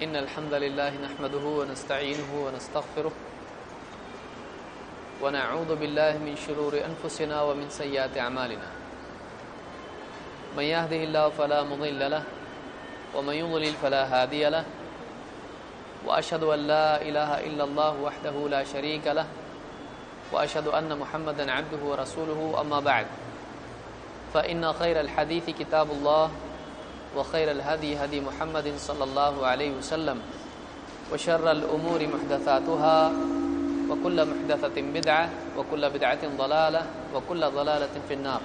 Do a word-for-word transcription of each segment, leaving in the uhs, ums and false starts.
إن الحمد لله نحمده ونستعينه ونستغفره ونعوذ بالله من شرور أنفسنا ومن سيئات أعمالنا من يهده الله فلا مضل له ومن يضلل فلا هادي له وأشهد أن لا إله إلا الله وحده لا شريك له وأشهد أن محمدا عبده ورسوله أما بعد فإن خير الحديث كتاب الله وخير الهدي هدي محمد صلى الله عليه وسلم وشر الأمور محدثاتها وكل محدثة بدعة وكل بدعة ضلالة وكل ضلالة في النار.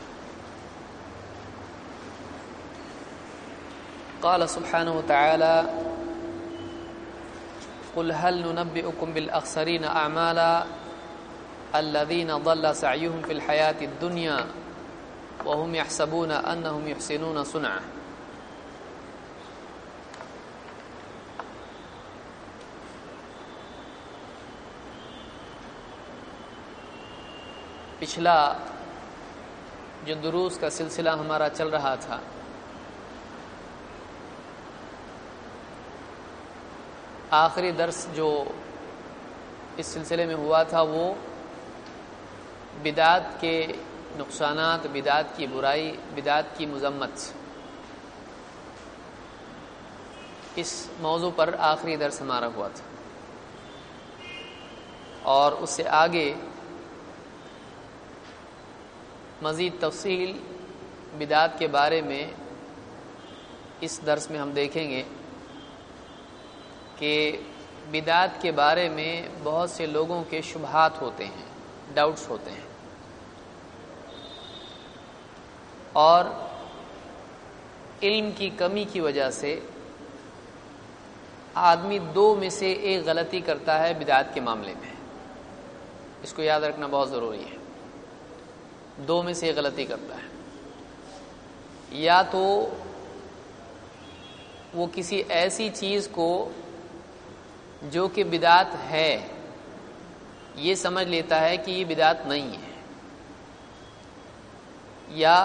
قال سبحانه وتعالى قل هل ننبئكم بالأخسرين أعمالا الذين ضل سعيهم في الحياة الدنيا وهم يحسبون أنهم يحسنون صنعا. پچھلا جو دروس کا سلسلہ ہمارا چل رہا تھا آخری درس جو اس سلسلے میں ہوا تھا وہ بدعت کے نقصانات، بدعت کی برائی، بدعت کی مذمت، اس موضوع پر آخری درس ہمارا ہوا تھا. اور اس سے آگے مزید تفصیل بدعت کے بارے میں اس درس میں ہم دیکھیں گے کہ بدعت کے بارے میں بہت سے لوگوں کے شبہات ہوتے ہیں، ڈاؤٹس ہوتے ہیں، اور علم کی کمی کی وجہ سے آدمی دو میں سے ایک غلطی کرتا ہے بدعت کے معاملے میں. اس کو یاد رکھنا بہت ضروری ہے. دو میں سے غلطی کرتا ہے، یا تو وہ کسی ایسی چیز کو جو کہ بدعت ہے یہ سمجھ لیتا ہے کہ یہ بدعت نہیں ہے، یا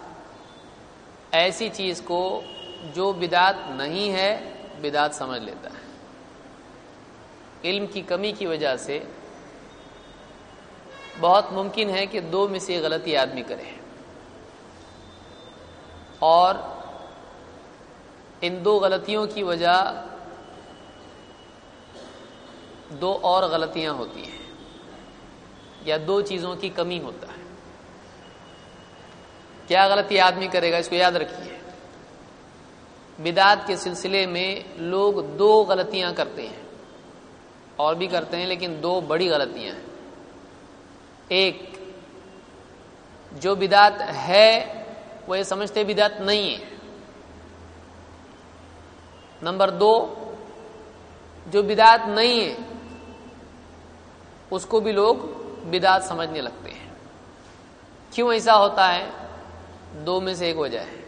ایسی چیز کو جو بدعت نہیں ہے بدعت سمجھ لیتا ہے. علم کی کمی کی وجہ سے بہت ممکن ہے کہ دو میں سے غلطی آدمی کرے، اور ان دو غلطیوں کی وجہ دو اور غلطیاں ہوتی ہیں، یا دو چیزوں کی کمی ہوتا ہے. کیا غلطی آدمی کرے گا؟ اس کو یاد رکھیے. بدعت کے سلسلے میں لوگ دو غلطیاں کرتے ہیں، اور بھی کرتے ہیں لیکن دو بڑی غلطیاں ہیں. ایک، جو بدعت ہے وہ یہ سمجھتے بدعت نہیں ہے. نمبر دو، جو بدعت نہیں ہے اس کو بھی لوگ بدعت سمجھنے لگتے ہیں. کیوں ایسا ہوتا ہے؟ دو میں سے ایک وجہ ہے.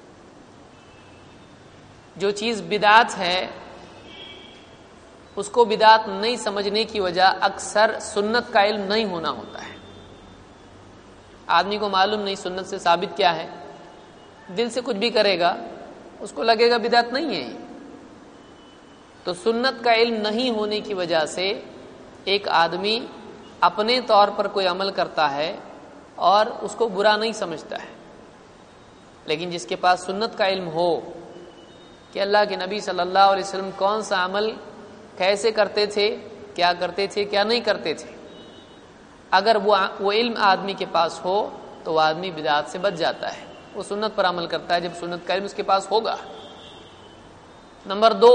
جو چیز بدعت ہے اس کو بدعت نہیں سمجھنے کی وجہ اکثر سنت کا علم نہیں ہونا ہوتا ہے. آدمی کو معلوم نہیں سنت سے ثابت کیا ہے، دل سے کچھ بھی کرے گا اس کو لگے گا بدعت نہیں ہے. تو سنت کا علم نہیں ہونے کی وجہ سے ایک آدمی اپنے طور پر کوئی عمل کرتا ہے اور اس کو برا نہیں سمجھتا ہے. لیکن جس کے پاس سنت کا علم ہو کہ اللہ کے نبی صلی اللہ علیہ وسلم کون سا عمل کیسے کرتے تھے، کیا کرتے تھے، کیا نہیں کرتے تھے، اگر وہ وہ علم آدمی کے پاس ہو تو وہ آدمی بدعت سے بچ جاتا ہے. وہ سنت پر عمل کرتا ہے جب سنت کا علم اس کے پاس ہوگا. نمبر دو،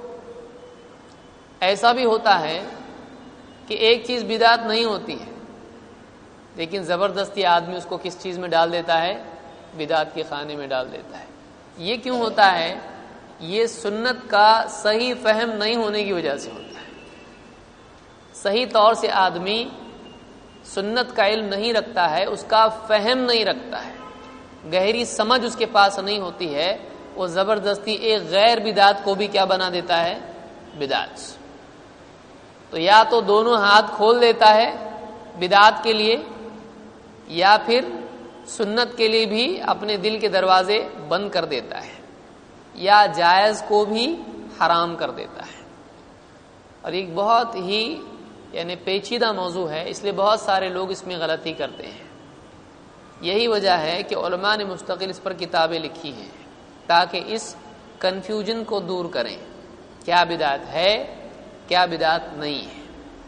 ایسا بھی ہوتا ہے کہ ایک چیز بدعت نہیں ہوتی ہے لیکن زبردستی آدمی اس کو کس چیز میں ڈال دیتا ہے؟ بدعت کے خانے میں ڈال دیتا ہے. یہ کیوں ہوتا ہے؟ یہ سنت کا صحیح فہم نہیں ہونے کی وجہ سے ہوتا ہے. صحیح طور سے آدمی سنت کا علم نہیں رکھتا ہے، اس کا فہم نہیں رکھتا ہے، گہری سمجھ اس کے پاس نہیں ہوتی ہے. وہ زبردستی ایک غیر بدعت کو بھی کیا بنا دیتا ہے؟ بدعت. تو یا تو دونوں ہاتھ کھول دیتا ہے بدعت کے لیے، یا پھر سنت کے لیے بھی اپنے دل کے دروازے بند کر دیتا ہے، یا جائز کو بھی حرام کر دیتا ہے. اور ایک بہت ہی یعنی پیچیدہ موضوع ہے، اس لیے بہت سارے لوگ اس میں غلطی کرتے ہیں. یہی وجہ ہے کہ علماء نے مستقل اس پر کتابیں لکھی ہیں تاکہ اس کنفیوژن کو دور کریں، کیا بدعت ہے کیا بدعت نہیں ہے.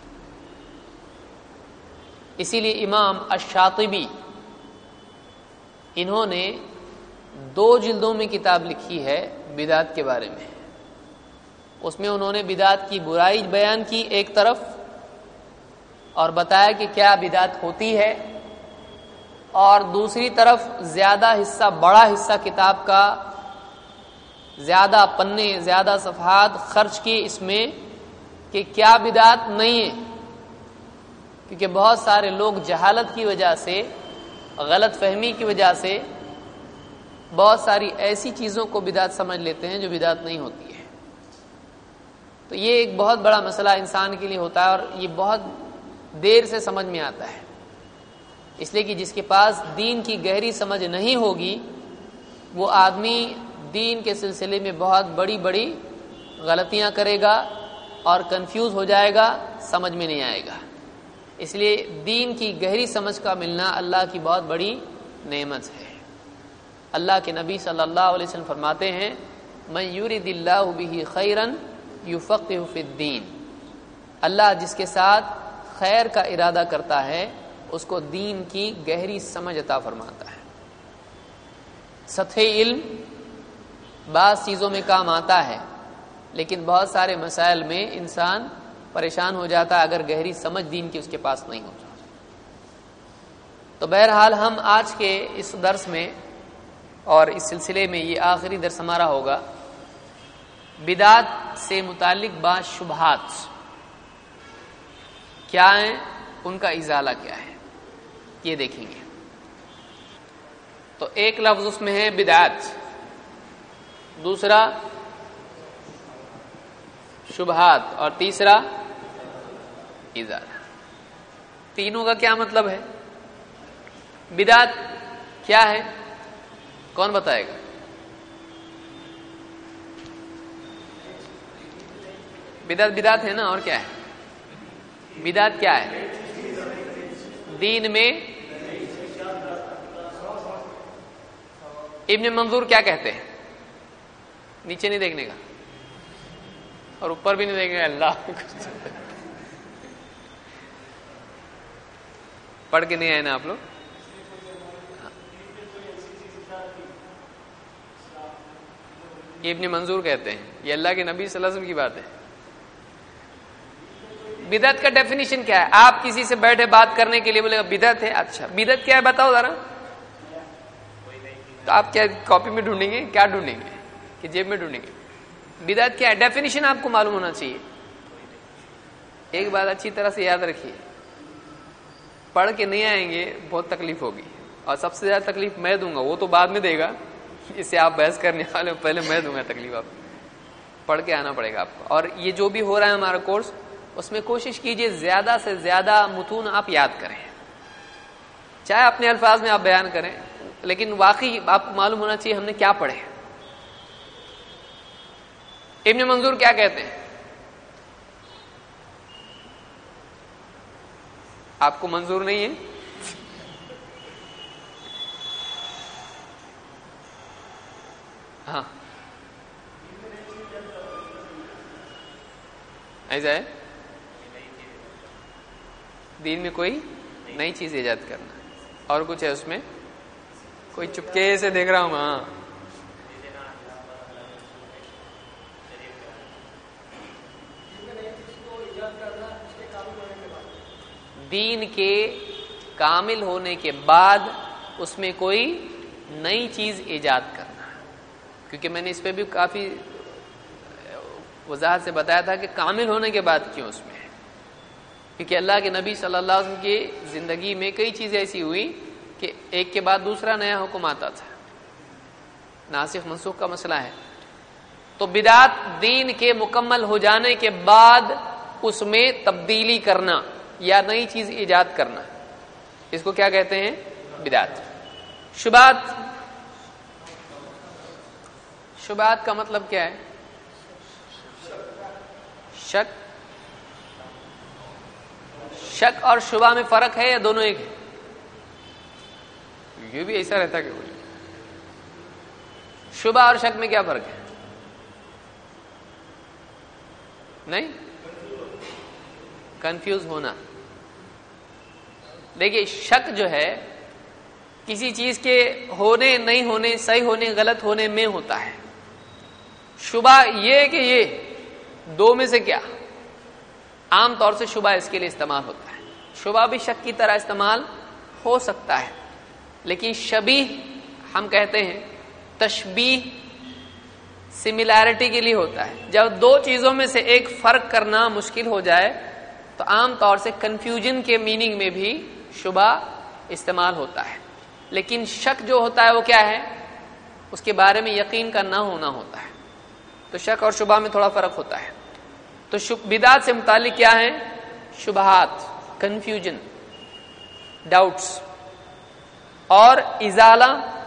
اسی لیے امام الشاطبی انہوں نے دو جلدوں میں کتاب لکھی ہے بدعت کے بارے میں. اس میں انہوں نے بدعت کی برائی بیان کی ایک طرف، اور بتایا کہ کیا بدعت ہوتی ہے، اور دوسری طرف زیادہ حصہ بڑا حصہ کتاب کا زیادہ پنے زیادہ صفحات خرچ کیے اس میں کہ کیا بدعت نہیں ہے. کیونکہ بہت سارے لوگ جہالت کی وجہ سے، غلط فہمی کی وجہ سے بہت ساری ایسی چیزوں کو بدعت سمجھ لیتے ہیں جو بدعت نہیں ہوتی ہے. تو یہ ایک بہت بڑا مسئلہ انسان کے لیے ہوتا ہے، اور یہ بہت دیر سے سمجھ میں آتا ہے. اس لیے کہ جس کے پاس دین کی گہری سمجھ نہیں ہوگی وہ آدمی دین کے سلسلے میں بہت بڑی بڑی غلطیاں کرے گا اور کنفیوز ہو جائے گا، سمجھ میں نہیں آئے گا. اس لیے دین کی گہری سمجھ کا ملنا اللہ کی بہت بڑی نعمت ہے. اللہ کے نبی صلی اللہ علیہ وسلم فرماتے ہیں من یرید اللہ بہ خیرا یفقہہ فی الدین. اللہ جس کے ساتھ خیر کا ارادہ کرتا ہے اس کو دین کی گہری سمجھ عطا فرماتا ہے. سطحی علم بعض چیزوں میں کام آتا ہے، لیکن بہت سارے مسائل میں انسان پریشان ہو جاتا ہے اگر گہری سمجھ دین کی اس کے پاس نہیں ہوتا. تو بہرحال ہم آج کے اس درس میں اور اس سلسلے میں، یہ آخری درس ہمارا ہوگا، بدعات سے متعلق بعض شبہات کیا ہیں، ان کا ازالہ کیا ہے، یہ دیکھیں گے. تو ایک لفظ اس میں ہے بدعات، دوسرا شبہات، اور تیسرا ازالہ. تینوں کا کیا مطلب ہے؟ بدعت کیا ہے، کون بتائے گا؟ بدعت بدعت ہے نا، اور کیا ہے؟ بدعت کیا ہے؟ دین میں. ابن منظور کیا کہتے ہیں؟ نیچے نہیں دیکھنے کا اور اوپر بھی نہیں دیکھنے کا. اللہ پڑھ کے نہیں آئے نا آپ لوگ؟ یہ ابن منظور کہتے ہیں، یہ اللہ کے نبی صلی اللہ علیہ وسلم کی بات ہے. بدعت کا ڈیفینیشن کیا ہے؟ آپ کسی سے بیٹھے بات کرنے کے لیے بولے گا بدعت ہے، اچھا بدعت کیا ہے بتاؤ ذرا. تو آپ کیا کاپی میں ڈھونڈیں گے، کیا ڈھونڈیں گے کہ جیب میں ڈھونڈیں گے؟ بدعت کیا ہے ڈیفینیشن آپ کو معلوم ہونا چاہیے. ایک بات اچھی طرح سے یاد رکھیے، پڑھ کے نہیں آئیں گے بہت تکلیف ہوگی، اور سب سے زیادہ تکلیف میں دوں گا، وہ تو بعد میں دے گا، اس سے آپ بحث کرنے والے ہو، پہلے میں دوں گا تکلیف. آپ پڑھ کے آنا پڑے گا آپ کو. اور یہ جو بھی ہو رہا ہے ہمارا کورس، اس میں کوشش کیجئے زیادہ سے زیادہ متون آپ یاد کریں، چاہے اپنے الفاظ میں آپ بیان کریں، لیکن واقعی آپ کو معلوم ہونا چاہیے ہم نے کیا پڑھے. ابن منظور کیا کہتے ہیں؟ آپ کو منظور نہیں ہے؟ ہاں ایسا ہے، دین میں کوئی نئی چیز ایجاد کرنا. اور کچھ ہے اس میں؟ کوئی چپکے سے دیکھ رہا ہوں. ہاں دین کے کامل ہونے کے بعد اس میں کوئی نئی چیز ایجاد کرنا. کیونکہ میں نے اس پہ بھی کافی وضاحت سے بتایا تھا کہ کامل ہونے کے بعد کیوں اس میں ہے. کیونکہ اللہ کے نبی صلی اللہ علیہ وسلم کی زندگی میں کئی چیزیں ایسی ہوئی کہ ایک کے بعد دوسرا نیا حکم آتا تھا، ناسخ منسوخ کا مسئلہ ہے. تو بدعت دین کے مکمل ہو جانے کے بعد اس میں تبدیلی کرنا یا نئی چیز ایجاد کرنا، اس کو کیا کہتے ہیں؟ بدعت. شبہات شبہات کا مطلب کیا ہے؟ شک شک اور شبہ میں فرق ہے یا دونوں ایک ہے؟ یہ بھی ایسا رہتا کہ بولے شبہ اور شک میں کیا فرق ہے؟ نہیں، کنفیوز ہونا. دیکھیے شک جو ہے کسی چیز کے ہونے نہیں ہونے، صحیح ہونے غلط ہونے میں ہوتا ہے. شبہ یہ کہ یہ دو میں سے کیا، عام طور سے شبہ اس کے لیے استعمال ہوتا ہے. شبہ بھی شک کی طرح استعمال ہو سکتا ہے، لیکن شبیہ ہم کہتے ہیں تشبیہ سملیرٹی کے لیے ہوتا ہے. جب دو چیزوں میں سے ایک فرق کرنا مشکل ہو جائے تو عام طور سے کنفیوژن کے میننگ میں بھی شبہ استعمال ہوتا ہے. لیکن شک جو ہوتا ہے وہ کیا ہے؟ اس کے بارے میں یقین کا نہ ہونا ہوتا ہے. تو شک اور شبہ میں تھوڑا فرق ہوتا ہے. تو بدعت سے متعلق کیا ہے؟ شبہات، کنفیوژن، ڈاؤٹس، اور ازالہ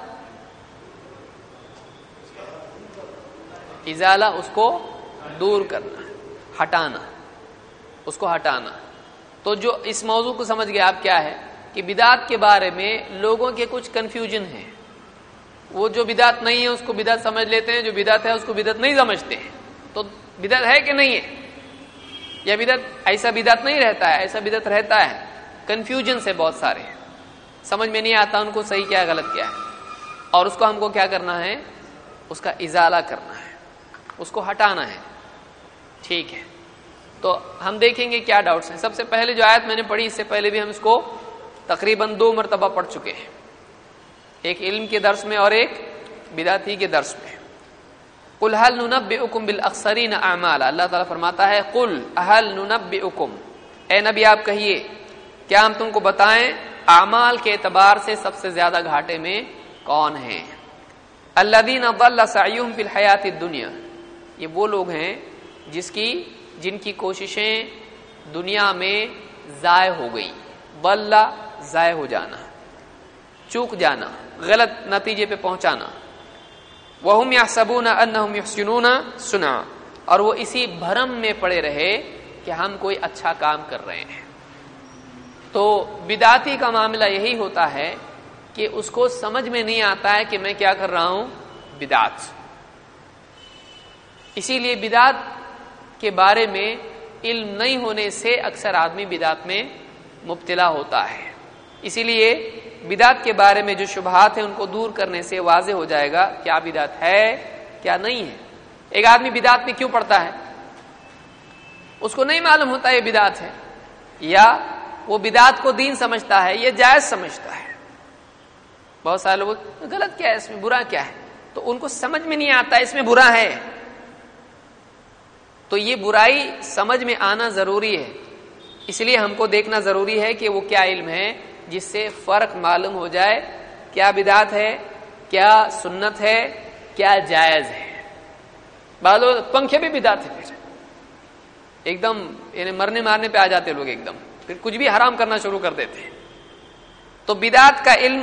ازالہ اس کو دور کرنا، ہٹانا، اس کو ہٹانا. تو جو اس موضوع کو سمجھ گئے آپ کیا ہے کہ بدعت کے بارے میں لوگوں کے کچھ کنفیوژن ہے. وہ جو بدعت نہیں ہے اس کو بدعت سمجھ لیتے ہیں، جو بدعت ہے اس کو بدعت نہیں سمجھتے ہیں. تو بدعت ہے کہ نہیں ہے؟ یا بدعت ایسا بدعت نہیں رہتا ہے، ایسا بدعت رہتا ہے. کنفیوژن سے بہت سارے ہیں، سمجھ میں نہیں آتا ان کو صحیح کیا ہے غلط کیا ہے، اور اس کو ہم کو کیا کرنا ہے؟ اس کا ازالہ کرنا ہے، اس کو ہٹانا ہے. ٹھیک ہے، تو ہم دیکھیں گے کیا ڈاؤٹس ہیں. سب سے پہلے جو آیت میں نے پڑھی، اس سے پہلے بھی ہم اس کو تقریباً دو مرتبہ پڑھ چکے ہیں، ایک علم کے درس میں اور ایک بدعتی کے درس میں. قل هل ننبئکم بالاخسرین اعمالا، اللہ تعالیٰ فرماتا ہے قل هل ننبئکم، اے نبی آپ کہیے کیا ہم تم کو بتائیں اعمال کے اعتبار سے سب سے زیادہ گھاٹے میں کون ہیں؟ الذین ضل سعیہم فی الحیات الدنیا، یہ وہ لوگ ہیں جس کی جن کی کوششیں دنیا میں ضائع ہو گئی. ضل ضائع ہو جانا، چوک جانا، غلط نتیجے پہ پہنچانا. وَهُمْ يَحْسَبُونَ أَنَّهُمْ يُحْسِنُونَ صُنْعًا، اور وہ اسی بھرم میں پڑے رہے کہ ہم کوئی اچھا کام کر رہے ہیں. تو بدعتی کا معاملہ یہی ہوتا ہے کہ اس کو سمجھ میں نہیں آتا ہے کہ میں کیا کر رہا ہوں، بدعت. اسی لیے بدعت کے بارے میں علم نہیں ہونے سے اکثر آدمی بدعت میں مبتلا ہوتا ہے. اسی لیے بدعت کے بارے میں جو شبہات ہیں ان کو دور کرنے سے واضح ہو جائے گا کیا بدعت ہے کیا نہیں ہے. ایک آدمی بدعت میں کیوں پڑتا ہے؟ اس کو نہیں معلوم ہوتا یہ بدعت ہے، یا وہ بدعت کو دین سمجھتا ہے، یہ جائز سمجھتا ہے. بہت سارے لوگ غلط کیا ہے اس میں، برا کیا ہے، تو ان کو سمجھ میں نہیں آتا اس میں برا ہے. تو یہ برائی سمجھ میں آنا ضروری ہے. اس لیے ہم کو دیکھنا ضروری ہے کہ وہ کیا علم ہے جس سے فرق معلوم ہو جائے، کیا بدعت ہے، کیا سنت ہے، کیا جائز ہے. بعض لوگ پنکھے بھی بدعت ہے، پھر ایک دم یعنی مرنے مارنے پہ آ جاتے لوگ، ایک دم پھر کچھ بھی حرام کرنا شروع کر دیتے ہیں. تو بدعت کا علم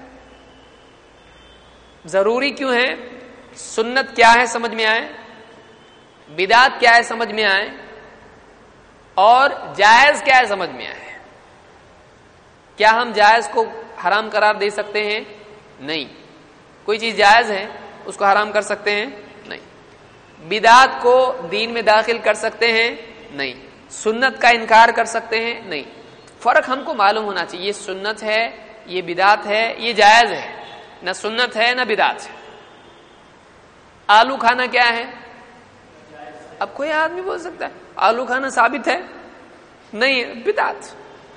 ضروری کیوں ہے؟ سنت کیا ہے سمجھ میں آئے، بدعت کیا ہے سمجھ میں آئے، اور جائز کیا ہے سمجھ میں آئے. کیا ہم جائز کو حرام قرار دے سکتے ہیں؟ نہیں. کوئی چیز جائز ہے اس کو حرام کر سکتے ہیں؟ نہیں. بدعت کو دین میں داخل کر سکتے ہیں؟ نہیں. سنت کا انکار کر سکتے ہیں؟ نہیں. فرق ہم کو معلوم ہونا چاہیے، یہ سنت ہے، یہ بدعت ہے، یہ جائز ہے. نہ سنت ہے نہ بدعت ہے. آلو کھانا کیا ہے؟ اب کوئی آدمی بول سکتا ہے آلو کھانا ثابت ہے؟ نہیں، بدعت.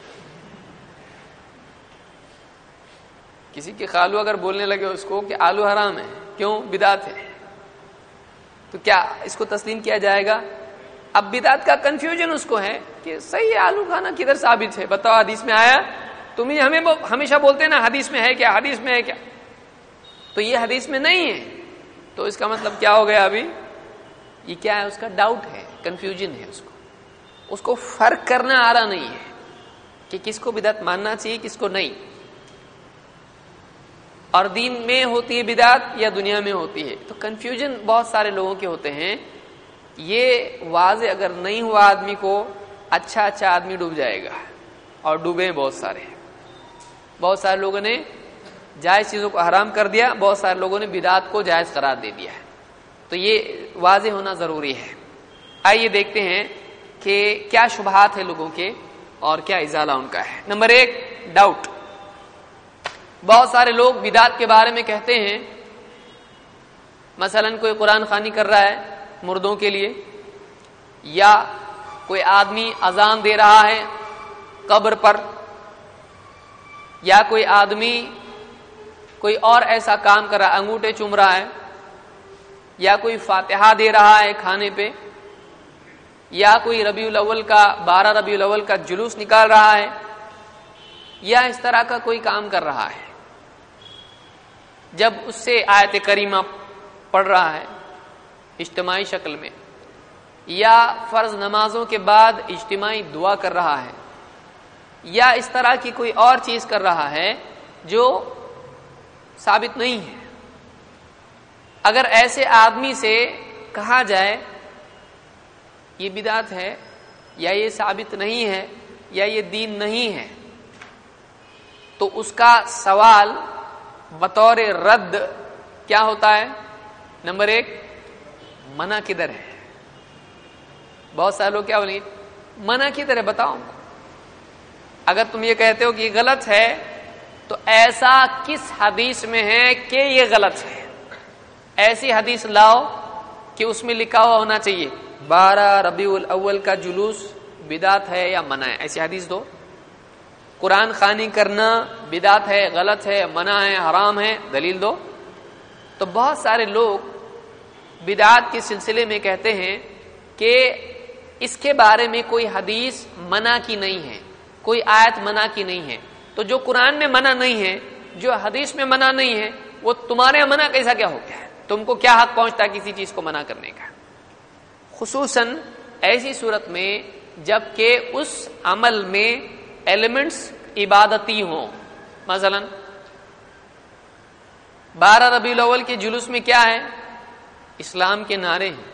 کسی کے خالو اگر بولنے لگے اس کو کہ آلو حرام ہے، کیوں؟ بدعت ہے، تو کیا اس کو تسلیم کیا جائے گا؟ اب بدعت کا کنفیوژن اس کو ہے کہ صحیح ہے، آلو کھانا کدھر ثابت ہے، بتاؤ حدیث میں آیا؟ تم ہی ہمیں ہمیشہ بولتے ہیں نا حدیث میں ہے کیا، حدیث میں ہے کیا، تو یہ حدیث میں نہیں ہے. تو اس کا مطلب کیا ہو گیا؟ ابھی یہ کیا ہے؟ اس کا ڈاؤٹ ہے، کنفیوژن ہے. اس کو اس کو فرق کرنا آ رہا نہیں ہے کہ کس کو بدعت ماننا چاہیے کس کو نہیں. اور دین میں ہوتی ہے بدعت یا دنیا میں ہوتی ہے، تو کنفیوژن بہت سارے لوگوں کے ہوتے ہیں. یہ واضح اگر نہیں ہوا آدمی کو، اچھا اچھا آدمی ڈوب جائے گا، اور ڈوبے بہت سارے بہت سارے لوگوں نے جائز چیزوں کو حرام کر دیا، بہت سارے لوگوں نے بدعات کو جائز قرار دے دیا ہے، تو یہ واضح ہونا ضروری ہے۔ آئیے دیکھتے ہیں کہ کیا شبہات ہیں لوگوں کے اور کیا ازالہ ان کا ہے۔ نمبر ایک، ڈاؤٹ۔ بہت سارے لوگ بدعات کے بارے میں کہتے ہیں، مثلا کوئی قرآن خوانی کر رہا ہے مردوں کے لیے، یا کوئی آدمی اذان دے رہا ہے قبر پر، یا کوئی آدمی کوئی اور ایسا کام کر رہا ہے، انگوٹھے چوم رہا ہے، یا کوئی فاتحہ دے رہا ہے کھانے پہ، یا کوئی ربیع الاول کا بارہ ربیع الاول کا جلوس نکال رہا ہے، یا اس طرح کا کوئی کام کر رہا ہے، جب اس سے آیت کریمہ پڑھ رہا ہے اجتماعی شکل میں، یا فرض نمازوں کے بعد اجتماعی دعا کر رہا ہے، یا اس طرح کی کوئی اور چیز کر رہا ہے جو ثابت نہیں ہے، اگر ایسے آدمی سے کہا جائے یہ بدعت ہے، یا یہ ثابت نہیں ہے، یا یہ دین نہیں ہے، تو اس کا سوال بطور رد کیا ہوتا ہے؟ نمبر ایک، منع کدھر ہے؟ بہت سارے لوگ کیا بولیں گے، منع کدھر ہے بتاؤ۔ اگر تم یہ کہتے ہو کہ یہ غلط ہے تو ایسا کس حدیث میں ہے کہ یہ غلط ہے؟ ایسی حدیث لاؤ کہ اس میں لکھا ہوا ہونا چاہیے بارہ ربیع الاول کا جلوس بدعت ہے یا منع ہے، ایسی حدیث دو۔ قرآن خوانی کرنا بدعت ہے، غلط ہے، منع ہے، حرام ہے، دلیل دو۔ تو بہت سارے لوگ بدعات کے سلسلے میں کہتے ہیں کہ اس کے بارے میں کوئی حدیث منع کی نہیں ہے، کوئی آیت منع کی نہیں ہے، تو جو قرآن میں منع نہیں ہے، جو حدیث میں منع نہیں ہے، وہ تمہارے یہاں منع کیسا کیا ہو گیا ہے؟ تم کو کیا حق پہنچتا ہے کسی چیز کو منع کرنے کا؟ خصوصاً ایسی صورت میں جب کہ اس عمل میں ایلیمنٹس عبادتی ہوں۔ مثلا بارہ ربیع الاول کے جلوس میں کیا ہے؟ اسلام کے نعرے ہیں،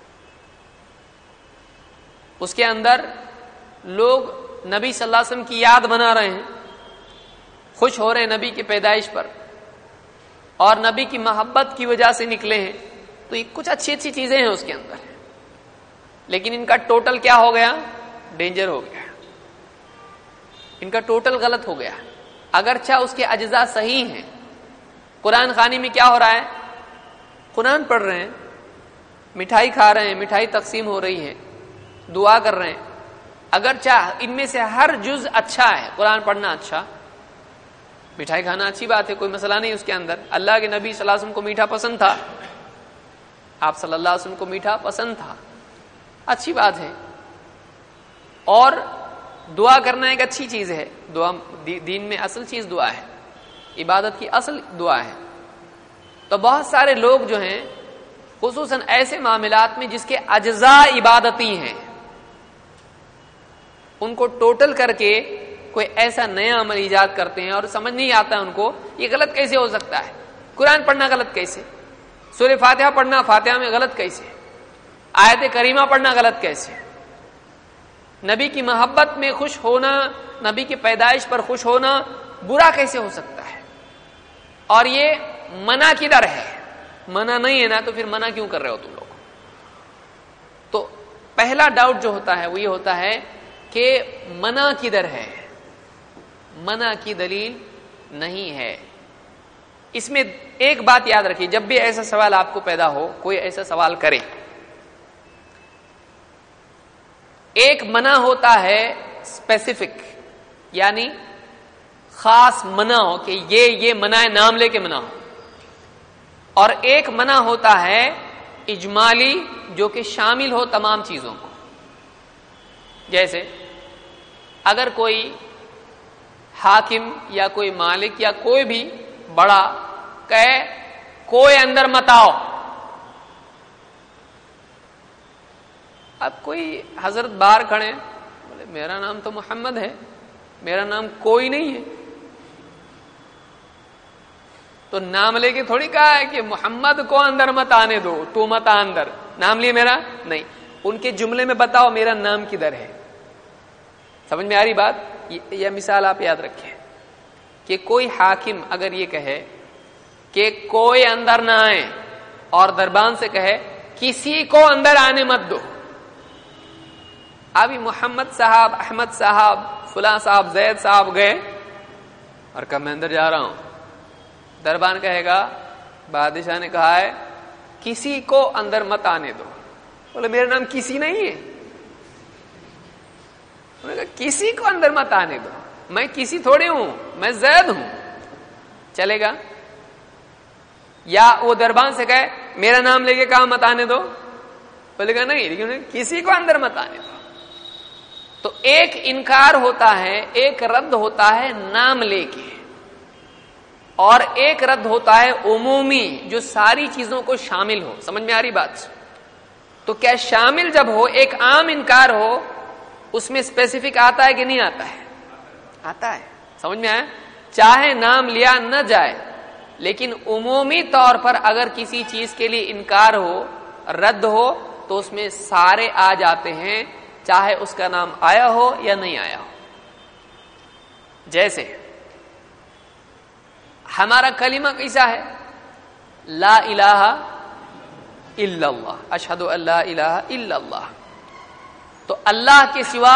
اس کے اندر لوگ نبی صلی اللہ علیہ وسلم کی یاد بنا رہے ہیں، خوش ہو رہے ہیں نبی کی پیدائش پر، اور نبی کی محبت کی وجہ سے نکلے ہیں، تو یہ کچھ اچھی اچھی چیزیں ہیں اس کے اندر، لیکن ان کا ٹوٹل کیا ہو گیا؟ ڈینجر ہو گیا، ان کا ٹوٹل غلط ہو گیا، اگرچہ اس کے اجزاء صحیح ہیں۔ قرآن خوانی میں کیا ہو رہا ہے؟ قرآن پڑھ رہے ہیں، مٹھائی کھا رہے ہیں، مٹھائی تقسیم ہو رہی ہے، دعا کر رہے ہیں، اگرچہ ان میں سے ہر جز اچھا ہے، قرآن پڑھنا اچھا، مٹھائی کھانا اچھی بات ہے، کوئی مسئلہ نہیں اس کے اندر، اللہ کے نبی صلی اللہ علیہ وسلم کو میٹھا پسند تھا، آپ صلی اللہ علیہ وسلم کو میٹھا پسند تھا، اچھی بات ہے، اور دعا کرنا ایک اچھی چیز ہے، دعا دین میں اصل چیز دعا ہے، عبادت کی اصل دعا ہے۔ تو بہت سارے لوگ جو ہیں خصوصاً ایسے معاملات میں جس کے اجزاء عبادتی ہیں، ان کو ٹوٹل کر کے کوئی ایسا نیا عمل ایجاد کرتے ہیں، اور سمجھ نہیں آتا ہے ان کو یہ غلط کیسے ہو سکتا ہے، قرآن پڑھنا غلط کیسے، سورہ فاتحہ پڑھنا فاتحہ میں غلط کیسے، آیت کریمہ پڑھنا غلط کیسے، نبی کی محبت میں خوش ہونا، نبی کی پیدائش پر خوش ہونا برا کیسے ہو سکتا ہے، اور یہ منع کدھر ہے؟ منع نہیں ہے نا، تو پھر منع کیوں کر رہے ہو تم لوگ؟ تو پہلا ڈاؤٹ جو ہوتا ہے وہ یہ ہوتا ہے کہ منع کدھر ہے؟ منع کی دلیل نہیں ہے۔ اس میں ایک بات یاد رکھیے، جب بھی ایسا سوال آپ کو پیدا ہو، کوئی ایسا سوال کرے، ایک منع ہوتا ہے اسپیسیفک، یعنی خاص منع ہو کہ یہ یہ منع ہے، نام لے کے منع ہو، اور ایک منع ہوتا ہے اجمالی جو کہ شامل ہو تمام چیزوں کو۔ جیسے اگر کوئی حاکم یا کوئی مالک یا کوئی بھی بڑا کہے کوئی اندر مت آؤ، اب کوئی حضرت باہر کھڑے بولے میرا نام تو محمد ہے، میرا نام کوئی نہیں ہے، تو نام لے کے تھوڑی کہا ہے کہ محمد کو اندر مت آنے دو، تو مت آ اندر، نام لیے میرا نہیں. ان کے جملے میں بتاؤ میرا نام کدھر ہے. سمجھ میں آ رہی بات؟ یہ مثال آپ یاد رکھیں کہ کوئی حاکم اگر یہ کہے کہ کوئی اندر نہ آئے اور دربان سے کہے کسی کو اندر آنے مت دو. ابھی محمد صاحب، احمد صاحب، فلاں صاحب، زید صاحب گئے اور کہا میں اندر جا رہا ہوں. دربان کہے گا بادشاہ نے کہا ہے کسی کو اندر مت آنے دو. بولے میرا نام کسی نہیں ہے. انہوں نے کہا کسی کو اندر مت آنے دو. میں کسی تھوڑی ہوں، میں زید ہوں. چلے گا؟ یا وہ دربان سے کہے میرا نام لے کے کہا مت آنے دو. بولے گا نہیں، لیکن کسی کو اندر مت آنے دو. تو ایک انکار ہوتا ہے، ایک رد ہوتا ہے نام لے کے، اور ایک رد ہوتا ہے عمومی جو ساری چیزوں کو شامل ہو. سمجھ میں آ رہی بات؟ تو کیا شامل جب ہو، ایک عام انکار ہو، اس میں اسپیسیفک آتا ہے کہ نہیں آتا ہے؟ آتا ہے. سمجھ میں آیا؟ چاہے نام لیا نہ جائے، لیکن عمومی طور پر اگر کسی چیز کے لیے انکار ہو، رد ہو، تو اس میں سارے آ جاتے ہیں، چاہے اس کا نام آیا ہو یا نہیں آیا ہو. جیسے ہمارا کلمہ کیسا ہے؟ لا الہ الا اللہ، اشہد ان لا الہ الا اللہ. تو اللہ کے سوا،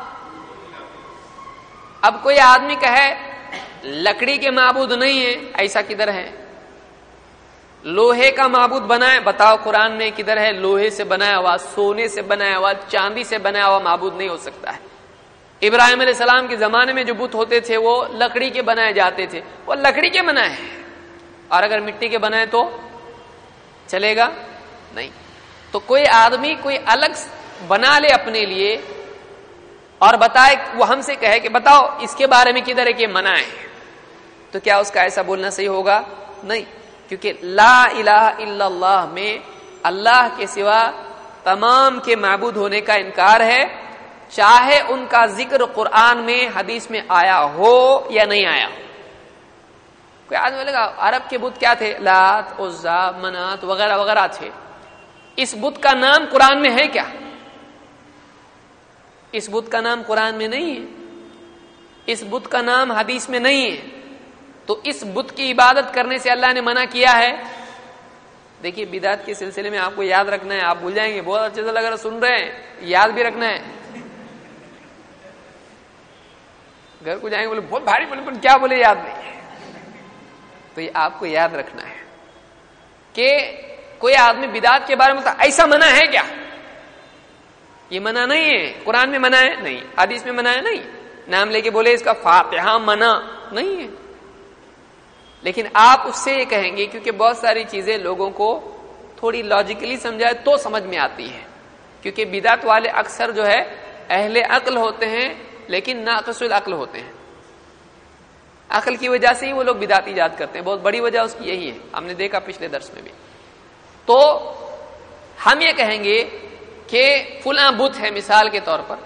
اب کوئی آدمی کہے لکڑی کے معبود نہیں ہے، ایسا کدھر ہے؟ لوہے کا معبود بنائے، بتاؤ قرآن میں کدھر ہے؟ لوہے سے بنایا ہوا، سونے سے بنایا ہوا، چاندی سے بنایا ہوا معبود نہیں ہو سکتا ہے. ابراہیم علیہ السلام کے زمانے میں جو بت ہوتے تھے وہ لکڑی کے بنائے جاتے تھے، وہ لکڑی کے بنائے ہیں. اور اگر مٹی کے بنائے تو چلے گا؟ نہیں. تو کوئی آدمی کوئی الگ بنا لے اپنے لیے اور بتائے، وہ ہم سے کہے کہ بتاؤ اس کے بارے میں کدھر ہے کہ منع ہے، تو کیا اس کا ایسا بولنا صحیح ہوگا؟ نہیں. کیونکہ لا الہ الا اللہ میں اللہ کے سوا تمام کے معبود ہونے کا انکار ہے، چاہے ان کا ذکر قرآن میں حدیث میں آیا ہو یا نہیں آیا ہو. کوئی آدمی بولے گا عرب کے بت کیا تھے؟ لات، عزا، منات وغیرہ وغیرہ تھے. اس بت کا نام قرآن میں ہے کیا؟ اس بت کا نام قرآن میں نہیں ہے، اس بت کا نام حدیث میں نہیں ہے. تو اس بت کی عبادت کرنے سے اللہ نے منع کیا ہے. دیکھیے بدعت کے سلسلے میں آپ کو یاد رکھنا ہے، آپ بھول جائیں گے، بہت اچھے سے لگ رہا سن رہے ہیں، یاد بھی رکھنا ہے. گھر کو جائیں گے بولے بہت بھاری بولے، کیا بولے یاد نہیں. تو یہ آپ کو یاد رکھنا ہے کہ کوئی آدمی بدعت کے بارے میں ایسا منع ہے کیا؟ یہ منع نہیں ہے. قرآن میں منع ہے؟ نہیں. حدیث میں منع ہے؟ نہیں. نام لے کے بولے اس کا فاتحہ منع نہیں ہے. لیکن آپ اس سے یہ کہیں گے، کیونکہ بہت ساری چیزیں لوگوں کو تھوڑی لاجیکلی سمجھائے تو سمجھ میں آتی ہے. کیونکہ بدعت والے اکثر جو ہے اہل عقل ہوتے ہیں لیکن ناقص العقل ہوتے ہیں. عقل کی وجہ سے ہی وہ لوگ بدعت ایجاد کرتے ہیں، بہت بڑی وجہ اس کی یہی ہے، ہم نے دیکھا پچھلے درس میں بھی. تو ہم یہ کہیں گے کہ فلاں بت ہے مثال کے طور پر،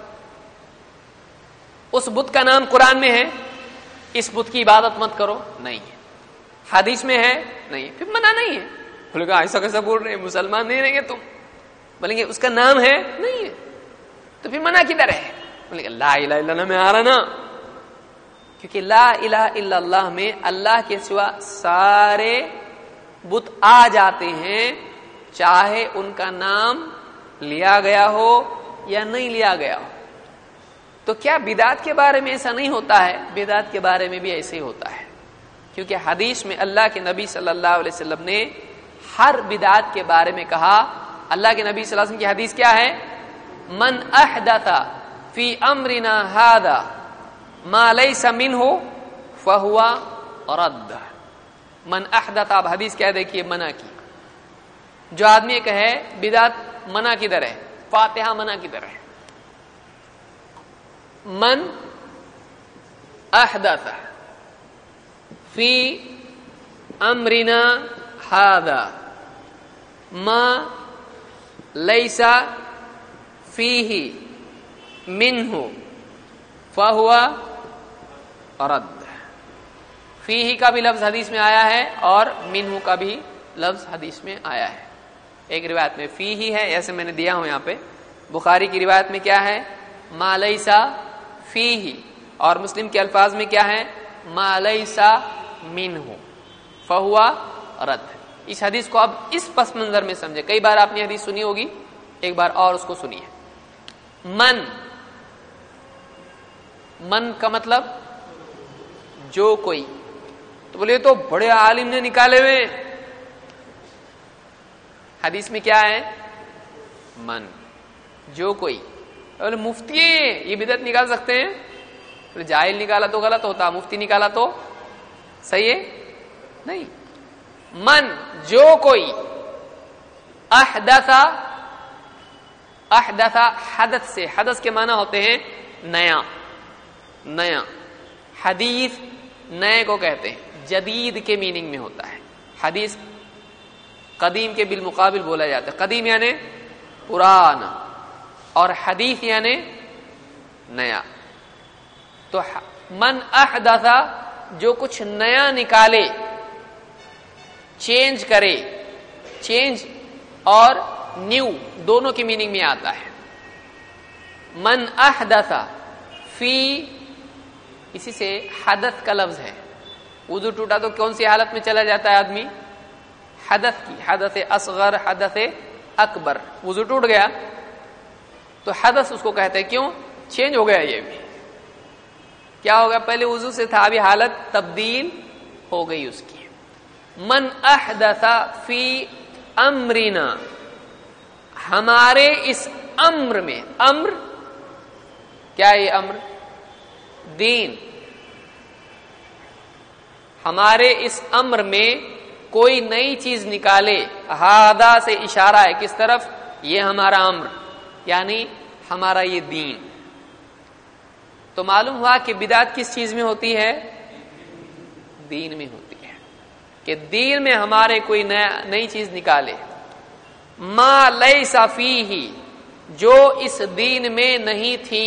اس بت کا نام قرآن میں ہے، اس بت کی عبادت مت کرو، نہیں ہے. حدیث میں ہے؟ نہیں. پھر منع نہیں ہے. بولے گا ایسا کیسا بول رہے ہیں، مسلمان نہیں رہیں گے تم؟ بولیں گے اس کا نام ہے؟ نہیں ہے. تو پھر منع کدھر ہے؟ بولیں گے لا الہ الا اللہ میں آ رہا نا. کیونکہ لا الہ الا اللہ میں اللہ کے سوا سارے بت آ جاتے ہیں، چاہے ان کا نام لیا گیا ہو یا نہیں لیا گیا ہو. تو کیا بدعت کے بارے میں ایسا نہیں ہوتا ہے؟ بدعت کے بارے میں بھی ایسے ہی ہوتا ہے. کیونکہ حدیث میں اللہ کے نبی صلی اللہ علیہ وسلم نے ہر بدعت کے بارے میں کہا. اللہ کے نبی صلی اللہ علیہ وسلم کی حدیث کیا ہے؟ من احدث فی امرنا ھذا ما لیس منہ فہو رد. من احدث، آپ حدیث کیا دیکھیے منع کی. جو آدمی کہے بدعت منع کدھر ہے؟ فاتحہ منع کدھر ہے؟ من احدث فی امرنا ھذا ما لیس فیہ منہ فہو رد. فیہ کا بھی لفظ حدیث میں آیا ہے اور منہ کا بھی لفظ حدیث میں آیا ہے. ایک روایت میں فی ہی ہے، ایسے میں نے دیا ہوں یہاں پہ. بخاری کی روایت میں کیا ہے؟ ما لیسا فی ہی. اور مسلم کے الفاظ میں کیا ہے؟ ما لیسا منہ فہوا رد. اس حدیث کو اب اس پس منظر میں سمجھے. کئی بار آپ نے حدیث سنی ہوگی، ایک بار اور اس کو سنیے. من من کا مطلب جو کوئی. تو بولے تو بڑے عالم نے نکالے ہوئے. حدیث میں کیا ہے؟ من جو کوئی. بولے مفتی یہ بدعت نکال سکتے ہیں؟ بولے جاہل نکالا تو غلط ہوتا، مفتی نکالا تو صحیح ہے نہیں. من جو کوئی احدث احدث حدث سے، حدث کے معنی ہوتے ہیں نیا نیا. حدیث نئے کو کہتے ہیں، جدید کے میننگ میں ہوتا ہے. حدیث قدیم کے بالمقابل بولا جاتا ہے. قدیم یعنی پرانا اور حدیث یعنی نیا. تو من احدث جو کچھ نیا نکالے، چینج کرے. چینج اور نیو دونوں کی میننگ میں آتا ہے. من احدث فی، اسی سے حدث کا لفظ ہے. وضو ٹوٹا تو کون سی حالت میں چلا جاتا ہے آدمی؟ حدث کی. حدث اصغر، حدث اکبر. وضو ٹوٹ گیا تو حدث اس کو کہتے ہیں. کیوں؟ چینج ہو گیا. یہ بھی کیا ہوگا؟ پہلے وضو سے تھا، ابھی حالت تبدیل ہو گئی اس کی. من احدث فی امرنا، ہمارے اس امر میں. امر کیا ہے؟ یہ امر دین. ہمارے اس امر میں کوئی نئی چیز نکالے. ہادا سے اشارہ ہے کس طرف؟ یہ ہمارا امر یعنی ہمارا یہ دین. تو معلوم ہوا کہ بدعت کس چیز میں ہوتی ہے؟ دین میں ہوتی ہے. کہ دین میں ہمارے کوئی نیا نئی چیز نکالے. ما لیس فیہ جو اس دین میں نہیں تھی.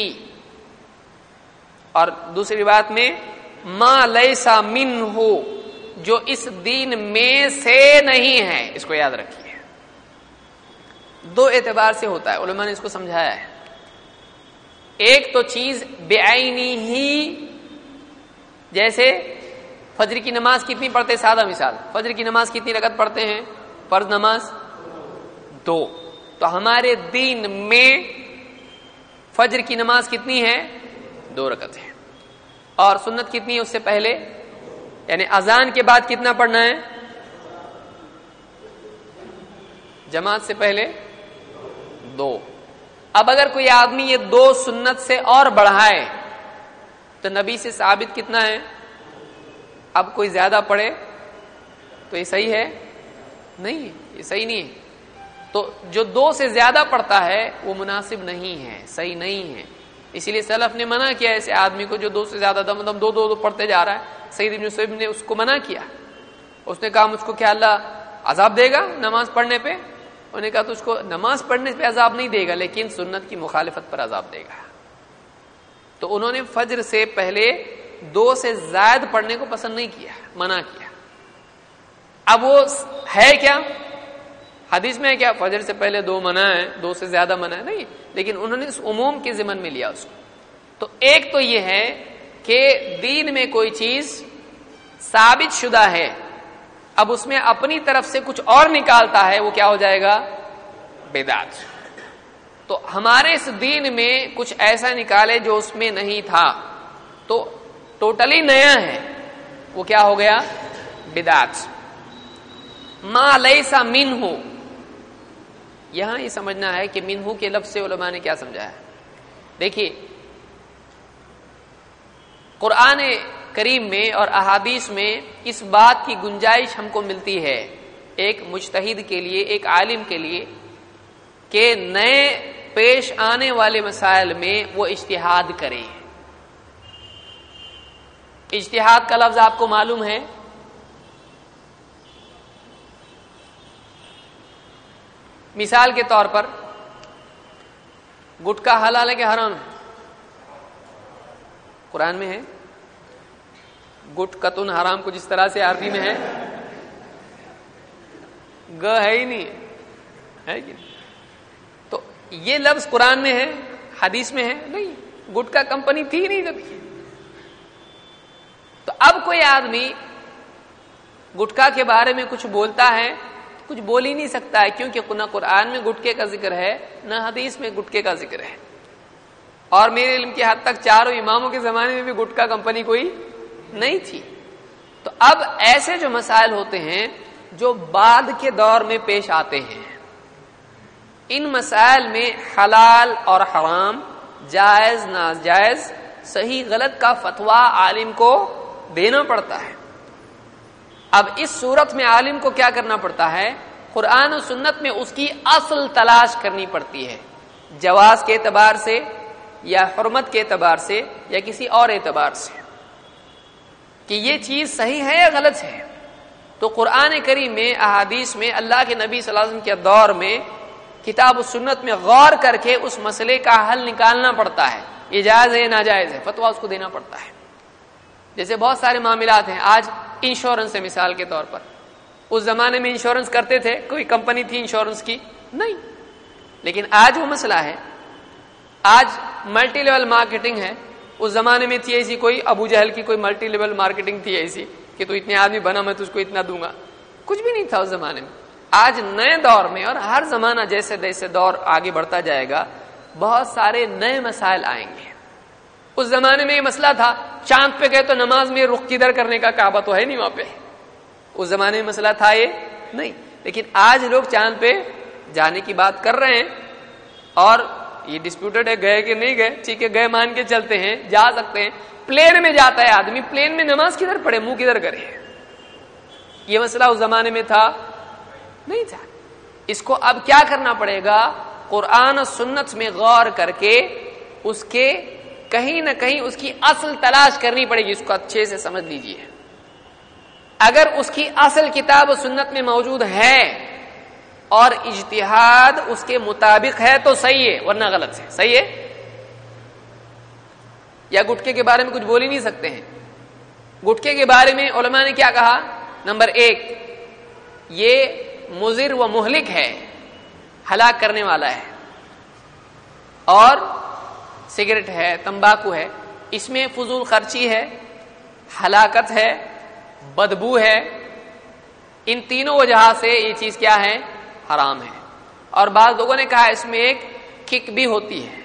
اور دوسری بات میں ما لیس منہ جو اس دین میں سے نہیں ہے. اس کو یاد رکھیے. دو اعتبار سے ہوتا ہے، علماء نے اس کو سمجھایا ہے. ایک تو چیز بعینی ہی، جیسے فجر کی نماز کتنی پڑھتے؟ سادہ مثال، فجر کی نماز کتنی رکعت پڑھتے ہیں؟ فرض نماز دو. تو ہمارے دین میں فجر کی نماز کتنی ہے؟ دو رکعت ہے. اور سنت کتنی ہے اس سے پہلے؟ یعنی اذان کے بعد کتنا پڑھنا ہے؟ جماعت سے پہلے دو. اب اگر کوئی آدمی یہ دو سنت سے اور بڑھائے تو نبی سے ثابت کتنا ہے؟ اب کوئی زیادہ پڑھے تو یہ صحیح ہے نہیں، یہ صحیح نہیں ہے. تو جو دو سے زیادہ پڑھتا ہے وہ مناسب نہیں ہے، صحیح نہیں ہے. اسی لیے سلف نے منع کیا ایسے آدمی کو جو دو سے زیادہ دم دم دو دو, دو پڑھتے جا رہا ہے. سعید ابن مسیب نے اس کو منع کیا. اس نے کہا مجھ کو کیا اللہ عذاب دے گا نماز پڑھنے پہ؟ انہوں نے کہا تو اس کو نماز پڑھنے پہ عذاب نہیں دے گا لیکن سنت کی مخالفت پر عذاب دے گا. تو انہوں نے فجر سے پہلے دو سے زائد پڑھنے کو پسند نہیں کیا، منع کیا. اب وہ ہے کیا؟ حدیث میں ہے کیا؟ فجر سے پہلے دو منع ہے، دو سے زیادہ منع ہے نہیں، لیکن انہوں نے اس عموم کے ضمن میں لیا اس کو. تو ایک تو یہ ہے کہ دین میں کوئی چیز ثابت شدہ ہے، اب اس میں اپنی طرف سے کچھ اور نکالتا ہے، وہ کیا ہو جائے گا؟ بدعت. تو ہمارے اس دین میں کچھ ایسا نکالے جو اس میں نہیں تھا تو ٹوٹلی نیا ہے، وہ کیا ہو گیا؟ بدعت. ما لیس منہ، یہاں یہ سمجھنا ہے کہ منہ کے لفظ سے علماء نے کیا سمجھا ہے. دیکھیے قرآن کریم میں اور احادیث میں اس بات کی گنجائش ہم کو ملتی ہے ایک مجتہد کے لیے، ایک عالم کے لیے، کہ نئے پیش آنے والے مسائل میں وہ اجتہاد کرے. اجتہاد کا لفظ آپ کو معلوم ہے؟ مثال کے طور پر گٹکا حلال ہے کہ حرام ہے؟ قرآن میں ہے. گٹکتن حرام کو جس طرح سے عربی میں ہے گ ہے ہی نہیں. ہے کہ نہیں؟ تو یہ لفظ قرآن میں ہے، حدیث میں ہے نہیں، گٹکا کمپنی تھی نہیں کبھی. تو اب کوئی آدمی گٹکا کے بارے میں کچھ بولتا ہے، کچھ بول ہی نہیں سکتا ہے، کیونکہ نہ قرآن میں گٹکے کا ذکر ہے نہ حدیث میں گٹکے کا ذکر ہے. اور میرے علم کی حد تک چاروں اماموں کے زمانے میں بھی گٹکا کمپنی کوئی نہیں تھی. تو اب ایسے جو مسائل ہوتے ہیں جو بعد کے دور میں پیش آتے ہیں، ان مسائل میں حلال اور حرام، جائز ناجائز، صحیح غلط کا فتویٰ عالم کو دینا پڑتا ہے. اب اس صورت میں عالم کو کیا کرنا پڑتا ہے؟ قرآن و سنت میں اس کی اصل تلاش کرنی پڑتی ہے، جواز کے اعتبار سے یا حرمت کے اعتبار سے یا کسی اور اعتبار سے، کہ یہ چیز صحیح ہے یا غلط ہے. تو قرآن کریم میں، احادیث میں، اللہ کے نبی صلی اللہ علیہ وسلم کے دور میں کتاب و سنت میں غور کر کے اس مسئلے کا حل نکالنا پڑتا ہے، یہ جائز ہے ناجائز ہے، فتویٰ اس کو دینا پڑتا ہے. جیسے بہت سارے معاملات ہیں، آج انشورنس ہے مثال کے طور پر. اس زمانے میں انشورنس کرتے تھے، کوئی کمپنی تھی انشورنس کی نہیں، لیکن آج وہ مسئلہ ہے. آج ملٹی لیول مارکیٹنگ ہے، اس زمانے میں تھی ایسی کوئی، ابو جہل کی کوئی ملٹی لیول مارکیٹنگ تھی ایسی کہ تو اتنے آدمی بنا میں تجھ کو اتنا دوں گا، کچھ بھی نہیں تھا اس زمانے میں. آج نئے دور میں، اور ہر زمانہ جیسے جیسے دور آگے بڑھتا جائے گا بہت سارے نئے مسائل آئیں گے. اس زمانے میں یہ مسئلہ تھا چاند پہ گئے تو نماز میں رخ کدھر کرنے کا، کعبہ تو ہے نہیں وہاں پہ. اس زمانے میں مسئلہ تھا یہ نہیں، لیکن آج لوگ چاند پہ جانے کی بات کر رہے ہیں اور یہ ڈسپیوٹڈ ہے گئے کہ نہیں گئے، ٹھیک ہے گئے مان کے چلتے ہیں، جا سکتے ہیں. پلین میں جاتا ہے آدمی، پلین میں نماز کدھر پڑھے، منہ کدھر کرے؟ یہ مسئلہ اس زمانے میں تھا نہیں تھا. اس کو اب کیا کرنا پڑے گا؟ قرآن و سنت میں غور کر کے اس کے کہیں نہ کہیں اس کی اصل تلاش کرنی پڑے گی. اس کو اچھے سے سمجھ لیجئے، اگر اس کی اصل کتاب و سنت میں موجود ہے اور اجتہاد اس کے مطابق ہے تو صحیح ہے، ورنہ غلط ہے. صحیح ہے؟ یا گٹکے کے بارے میں کچھ بول ہی نہیں سکتے ہیں. گٹکے کے بارے میں علماء نے کیا کہا؟ نمبر ایک، یہ مضر و مہلک ہے، ہلاک کرنے والا ہے. اور سگریٹ ہے، تمباکو ہے، اس میں فضول خرچی ہے، ہلاکت ہے، بدبو ہے. ان تینوں وجہ سے یہ چیز کیا ہے؟ حرام ہے. اور بعض لوگوں نے کہا اس میں ایک کک بھی ہوتی ہے،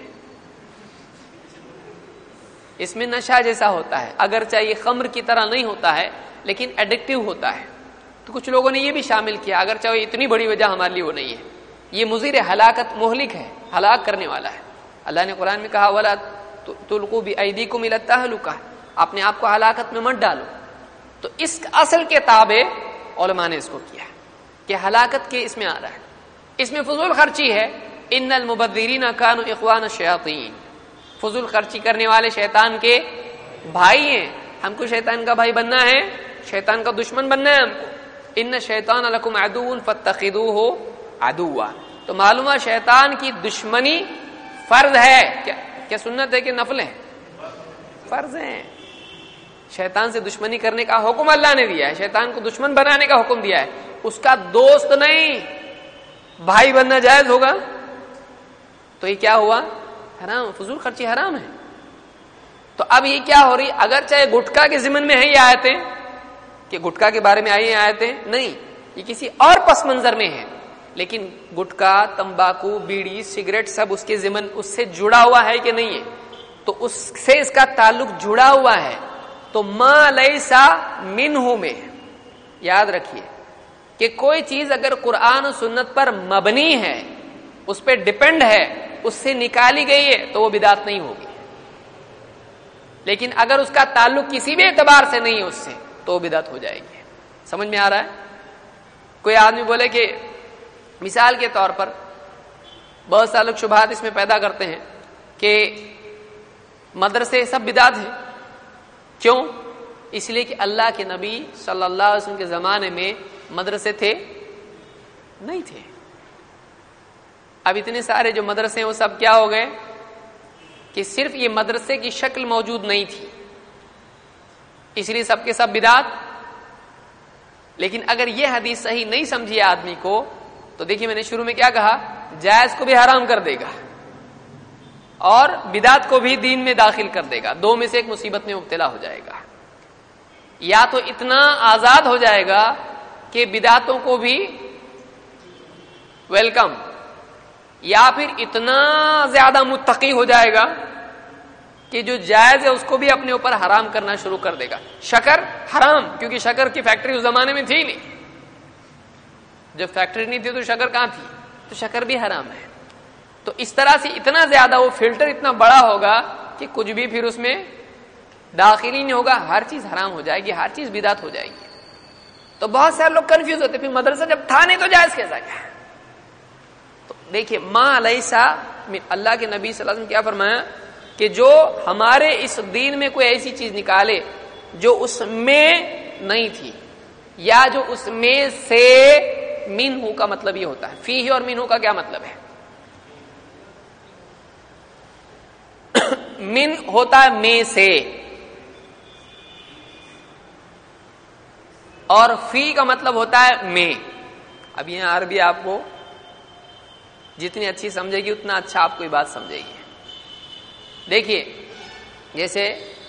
اس میں نشہ جیسا ہوتا ہے، اگرچہ یہ خمر کی طرح نہیں ہوتا ہے لیکن ایڈکٹیو ہوتا ہے. تو کچھ لوگوں نے یہ بھی شامل کیا، اگرچہ وہ اتنی بڑی وجہ ہمارے لیے وہ نہیں ہے. یہ مضر ہلاکت، مہلک ہے، ہلاک کرنے والا ہے. اللہ نے قرآن میں کہا وَلَا تُلْقُوا بِأَيْدِيكُمْ إِلَى التَّهْلُكَةِ، اپنے آپ کو ہلاکت میں مت ڈالو. تو اس اصل کے تابع علماء نے اس کو کیا کہ ہلاکت کے اس میں آ رہا ہے. اس میں فضول خرچی ہے، ان المبذرین کانوا اخوان الشیاطین، فضول خرچی کرنے والے شیطان کے بھائی ہیں. ہم کو شیطان کا بھائی بننا ہے، شیطان کا دشمن بننا ہے ہم کو. ان شیطان لکم عدو فاتخذوہ عدوا. تو معلوم ہے شیطان کی دشمنی فرض ہے. کیا کیا سنت ہے کہ نفل ہے؟ فرض ہے. شیطان سے دشمنی کرنے کا حکم اللہ نے دیا ہے، شیطان کو دشمن بنانے کا حکم دیا ہے. اس کا دوست نہیں، بھائی بننا جائز ہوگا؟ تو یہ کیا ہوا؟ حرام. فضول خرچی حرام ہے. تو اب یہ کیا ہو رہی؟ اگر چاہے گٹکا کے ضمن میں ہے یہ آیتیں کہ گٹکا کے بارے میں آئی ہیں آیتیں، نہیں، یہ کسی اور پس منظر میں ہے. لیکن گٹکا، تمباکو، بیڑی، سگریٹ سب اس کے ضمن اس سے جڑا ہوا ہے کہ نہیں ہے؟ تو اس سے اس کا تعلق جڑا ہوا ہے. تو ما لیسا منہ میں یاد رکھیے کہ کوئی چیز اگر قرآن و سنت پر مبنی ہے، اس پہ ڈیپینڈ ہے، اس سے نکالی گئی ہے تو وہ بدعت نہیں ہوگی. لیکن اگر اس کا تعلق کسی بھی اعتبار سے نہیں ہے اس سے تو وہ بدعت ہو جائے گی. سمجھ میں آ رہا ہے؟ کوئی آدمی بولے کہ مثال کے طور پر بہت سارے لوگ شبہات اس میں پیدا کرتے ہیں کہ مدرسے سب بدعت ہیں. کیوں؟ اس لیے کہ اللہ کے نبی صلی اللہ علیہ وسلم کے زمانے میں مدرسے تھے نہیں تھے. اب اتنے سارے جو مدرسے ہیں وہ سب کیا ہو گئے کہ صرف یہ مدرسے کی شکل موجود نہیں تھی، اس لیے سب کے سب بدعت. لیکن اگر یہ حدیث صحیح نہیں سمجھی آدمی کو تو دیکھیے میں نے شروع میں کیا کہا، جائز کو بھی حرام کر دے گا اور بدعت کو بھی دین میں داخل کر دے گا، دو میں سے ایک مصیبت میں مبتلا ہو جائے گا. یا تو اتنا آزاد ہو جائے گا کہ بدعتوں کو بھی ویلکم، یا پھر اتنا زیادہ متقی ہو جائے گا کہ جو جائز ہے اس کو بھی اپنے اوپر حرام کرنا شروع کر دے گا. شکر حرام، کیونکہ شکر کی فیکٹری اس زمانے میں تھی نہیں، جب فیکٹری نہیں تھی تو شکر کہاں تھی، تو شکر بھی حرام ہے. تو اس طرح سے اتنا زیادہ وہ فلٹر اتنا بڑا ہوگا کہ کچھ بھی پھر اس میں داخل ہی نہیں ہوگا، ہر چیز حرام ہو جائے گی، ہر چیز بدعت ہو جائے گی. تو بہت سارے لوگ کنفیوز ہوتے، پھر مدرسہ جب تھا نہیں تو جائز کیسا گیا. تو دیکھیے ما لیسا، اللہ کے نبی صلی اللہ علیہ وسلم کیا فرمایا کہ جو ہمارے اس دین میں کوئی ایسی چیز نکالے جو اس میں نہیں تھی، یا جو اس میں سے، منہ کا مطلب یہ ہوتا ہے، فیہ اور منہ کا کیا مطلب ہے؟ من ہوتا ہے میں سے، اور فی کا مطلب ہوتا ہے میں. اب یہاں عربی آپ کو جتنی اچھی سمجھے گی اتنا اچھا آپ کو یہ بات سمجھے گی. دیکھیے جیسے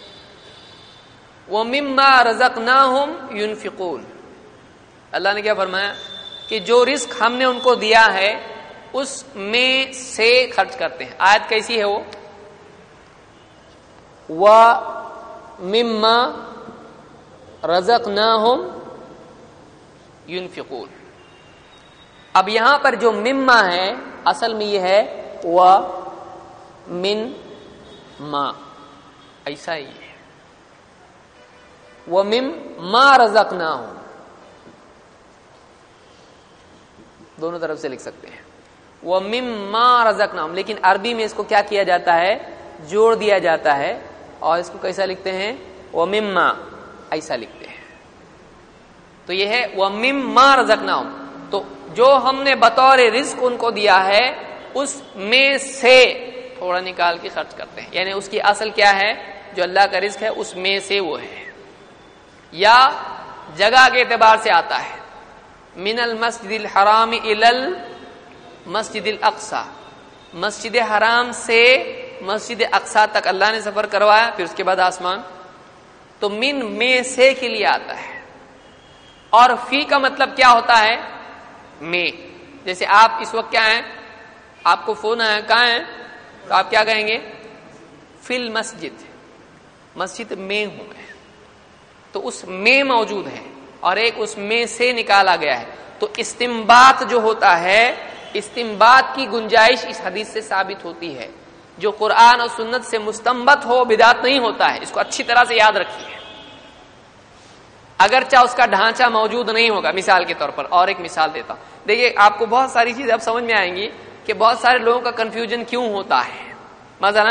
وَمِمَّا رَزَقْنَاهُمْ يُنْفِقُونَ، اللہ نے کیا فرمایا کہ جو رزق ہم نے ان کو دیا ہے اس میں سے خرچ کرتے ہیں. آیت کیسی ہے وہ؟ وَمِمَّا رَزَقْنَاهُمْ يُنْفِقُونَ. اب یہاں پر جو مما ہے اصل میں یہ ہے وَمِن ما، ایسا ہی ہے. وَمِمَّا رَزَقْنَاهُمْ دونوں طرف سے لکھ سکتے ہیں، وَمِمَّا رَزَقْنَاهُمْ. لیکن عربی میں اس کو کیا کیا جاتا ہے، جوڑ دیا جاتا ہے، اور اس کو کیسا لکھتے ہیں، وَمِمَّا، ایسا لکھتے ہیں. تو یہ ہے وَمِمَّا رَزَقْنَاهُمْ. تو جو ہم نے بطور رزق ان کو دیا ہے اس میں سے تھوڑا نکال کے خرچ کرتے ہیں. یعنی اس کی اصل کیا ہے، جو اللہ کا رزق ہے اس میں سے وہ ہے. یا جگہ کے اعتبار سے آتا ہے، من المسجد الحرام الی المسجد الاقصی، مسجد حرام سے مسجد اقصی تک اللہ نے سفر کروایا، پھر اس کے بعد آسمان. تو من میں سے کے لیے آتا ہے. اور فی کا مطلب کیا ہوتا ہے، میں. جیسے آپ اس وقت کیا ہیں، آپ کو فون آیا، کہاں ہیں، تو آپ کیا کہیں گے، فی المسجد، مسجد میں ہوں میں. تو اس میں موجود ہے، اور ایک اس میں سے نکالا گیا ہے. تو استنباط جو ہوتا ہے، استنباط کی گنجائش اس حدیث سے ثابت ہوتی ہے. جو قرآن اور سنت سے مستنبط ہو بدعت نہیں ہوتا ہے، اس کو اچھی طرح سے یاد رکھیے. اگرچہ اس کا ڈھانچہ موجود نہیں ہوگا. مثال کے طور پر اور ایک مثال دیتا ہوں. دیکھیے آپ کو بہت ساری چیزیں اب سمجھ میں آئیں گی کہ بہت سارے لوگوں کا کنفیوژن کیوں ہوتا ہے. مثلا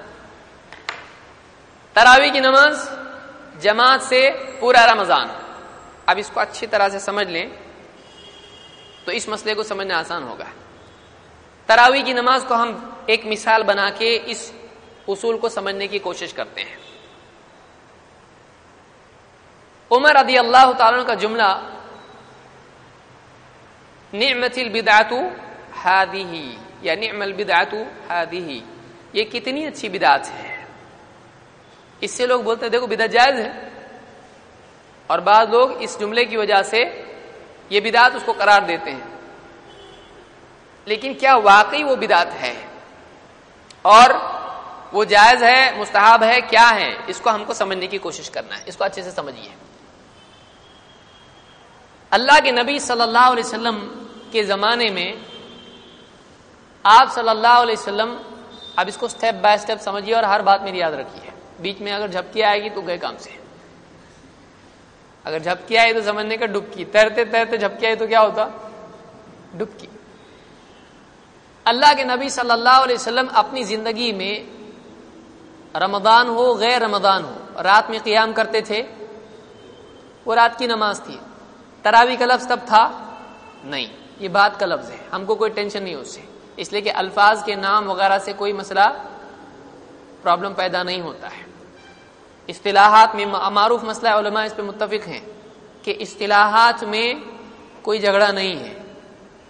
تراویح کی نماز جماعت سے پورا رمضان. اب اس کو اچھی طرح سے سمجھ لیں تو اس مسئلے کو سمجھنا آسان ہوگا. تراویح کی نماز کو ہم ایک مثال بنا کے اس اصول کو سمجھنے کی کوشش کرتے ہیں. عمر رضی اللہ تعالیٰ کا جملہ نعمت البدعۃ ہذہ یا نعم البدعۃ ہذہ، یہ کتنی اچھی بدعت ہے. اس سے لوگ بولتے ہیں دیکھو بدعت جائز ہے، اور بعض لوگ اس جملے کی وجہ سے یہ بدعت اس کو قرار دیتے ہیں. لیکن کیا واقعی وہ بدعت ہے اور وہ جائز ہے، مستحب ہے، کیا ہے، اس کو ہم کو سمجھنے کی کوشش کرنا ہے. اس کو اچھے سے سمجھیے. اللہ کے نبی صلی اللہ علیہ وسلم کے زمانے میں آپ صلی اللہ علیہ وسلم، اب اس کو سٹیپ بائی سٹیپ سمجھیے اور ہر بات میری یاد رکھیے. بیچ میں اگر جھپکی آئے گی تو گئے کام سے. اگر جھپکی آئی تو سمجھنے کا ڈبکی، تیرتے تیرتے جھپکی آئی تو کیا ہوتا، ڈبکی. اللہ کے نبی صلی اللہ علیہ وسلم اپنی زندگی میں رمضان ہو غیر رمضان ہو رات میں قیام کرتے تھے. وہ رات کی نماز تھی. تراویح کا لفظ تب تھا نہیں، یہ بات کا لفظ ہے، ہم کو کوئی ٹینشن نہیں اس سے، اس لیے کہ الفاظ کے نام وغیرہ سے کوئی مسئلہ پرابلم پیدا نہیں ہوتا ہے. اصطلاحات میں معروف مسئلہ، علماء اس پہ متفق ہیں کہ اصطلاحات میں کوئی جھگڑا نہیں ہے.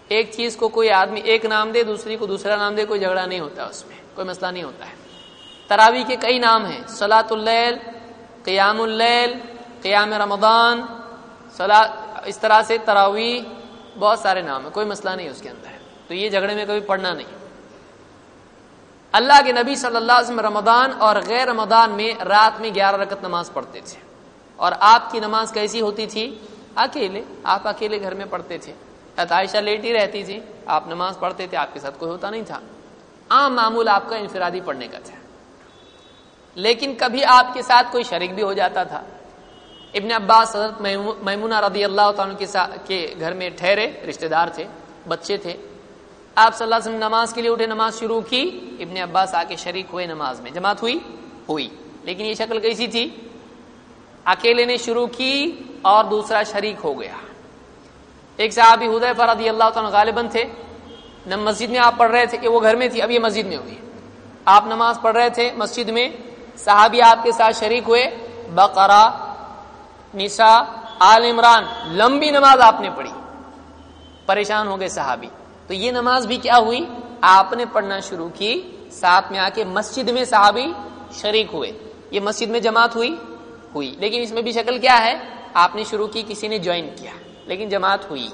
ایک چیز کو کوئی آدمی ایک نام دے دوسری کو دوسرا نام دے کوئی جھگڑا نہیں ہوتا، اس میں کوئی مسئلہ نہیں ہوتا ہے۔ تراویح کے کئی نام ہیں، صلاۃ اللیل، قیام اللیل، قیام رمضان، صلاۃ، اس طرح سے تراویح بہت سارے نام ہیں، کوئی مسئلہ نہیں اس کے اندر، تو یہ جھگڑے میں کبھی پڑنا نہیں۔ اللہ کے نبی صلی اللہ علیہ وسلم رمضان اور غیر رمضان میں رات میں گیارہ رکعت نماز پڑھتے تھے، اور آپ کی نماز کیسی ہوتی تھی؟ اکیلے، آپ اکیلے گھر میں پڑھتے تھے، عائشہ لیٹی رہتی تھی، آپ نماز پڑھتے تھے، آپ کے ساتھ کوئی ہوتا نہیں تھا، عام معمول آپ کا انفرادی پڑھنے کا تھا۔ لیکن کبھی آپ کے ساتھ کوئی شریک بھی ہو جاتا تھا۔ ابن عباس حضرت میمونہ رضی اللہ تعالیٰ کے ساتھ کے گھر میں ٹھہرے، رشتہ دار تھے، بچے تھے، آپ صلی اللہ علیہ وسلم نماز کے لیے اٹھے، نماز شروع کی، ابن عباس آ کے شریک ہوئے نماز میں، جماعت ہوئی ہوئی لیکن یہ شکل کیسی تھی؟ اکیلے نے شروع کی اور دوسرا شریک ہو گیا۔ ایک صحابی حذیفہ رضی اللہ تعالیٰ غالباً تھے، نہ مسجد میں آپ پڑھ رہے تھے کہ وہ گھر میں تھی، اب یہ مسجد میں ہوئی، آپ نماز پڑھ رہے تھے مسجد میں، صحابی آپ کے ساتھ شریک ہوئے، بقرہ، نساء، آل عمران، لمبی نماز آپ نے پڑھی، پریشان ہو گئے صحابی، تو یہ نماز بھی کیا ہوئی؟ آپ نے پڑھنا شروع کی، ساتھ میں آ کے مسجد میں صحابی شریک ہوئے، یہ مسجد میں جماعت ہوئی ہوئی لیکن اس میں بھی شکل کیا ہے؟ آپ نے شروع کی، کسی نے جوائن کیا، لیکن جماعت ہوئی۔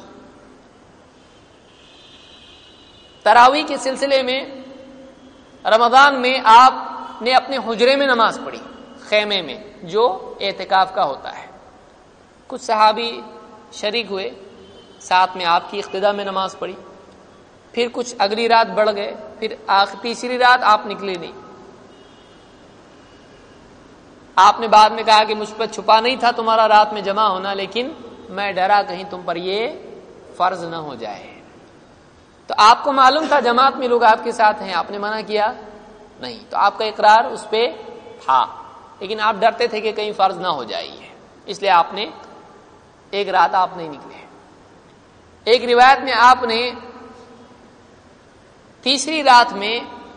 تراویح کے سلسلے میں رمضان میں آپ نے اپنے حجرے میں نماز پڑھی، خیمے میں، جو اعتکاف کا ہوتا ہے، کچھ صحابی شریک ہوئے، ساتھ میں آپ کی اقتداء میں نماز پڑھی، پھر کچھ اگلی رات بڑھ گئے، پھر آخر تیسری رات آپ نکلے نہیں، آپ نے بعد میں کہا کہ مجھ پر چھپا نہیں تھا تمہارا رات میں جمع ہونا، لیکن میں ڈرا کہیں تم پر یہ فرض نہ ہو جائے، تو آپ کو معلوم تھا جماعت میں لوگ آپ کے ساتھ ہیں، آپ نے منع کیا نہیں، تو آپ کا اقرار اس پہ تھا، لیکن آپ ڈرتے تھے کہ کہیں فرض نہ ہو جائے، اس لیے آپ نے ایک رات آپ نہیں نکلے۔ ایک روایت میں آپ نے تیسری رات میں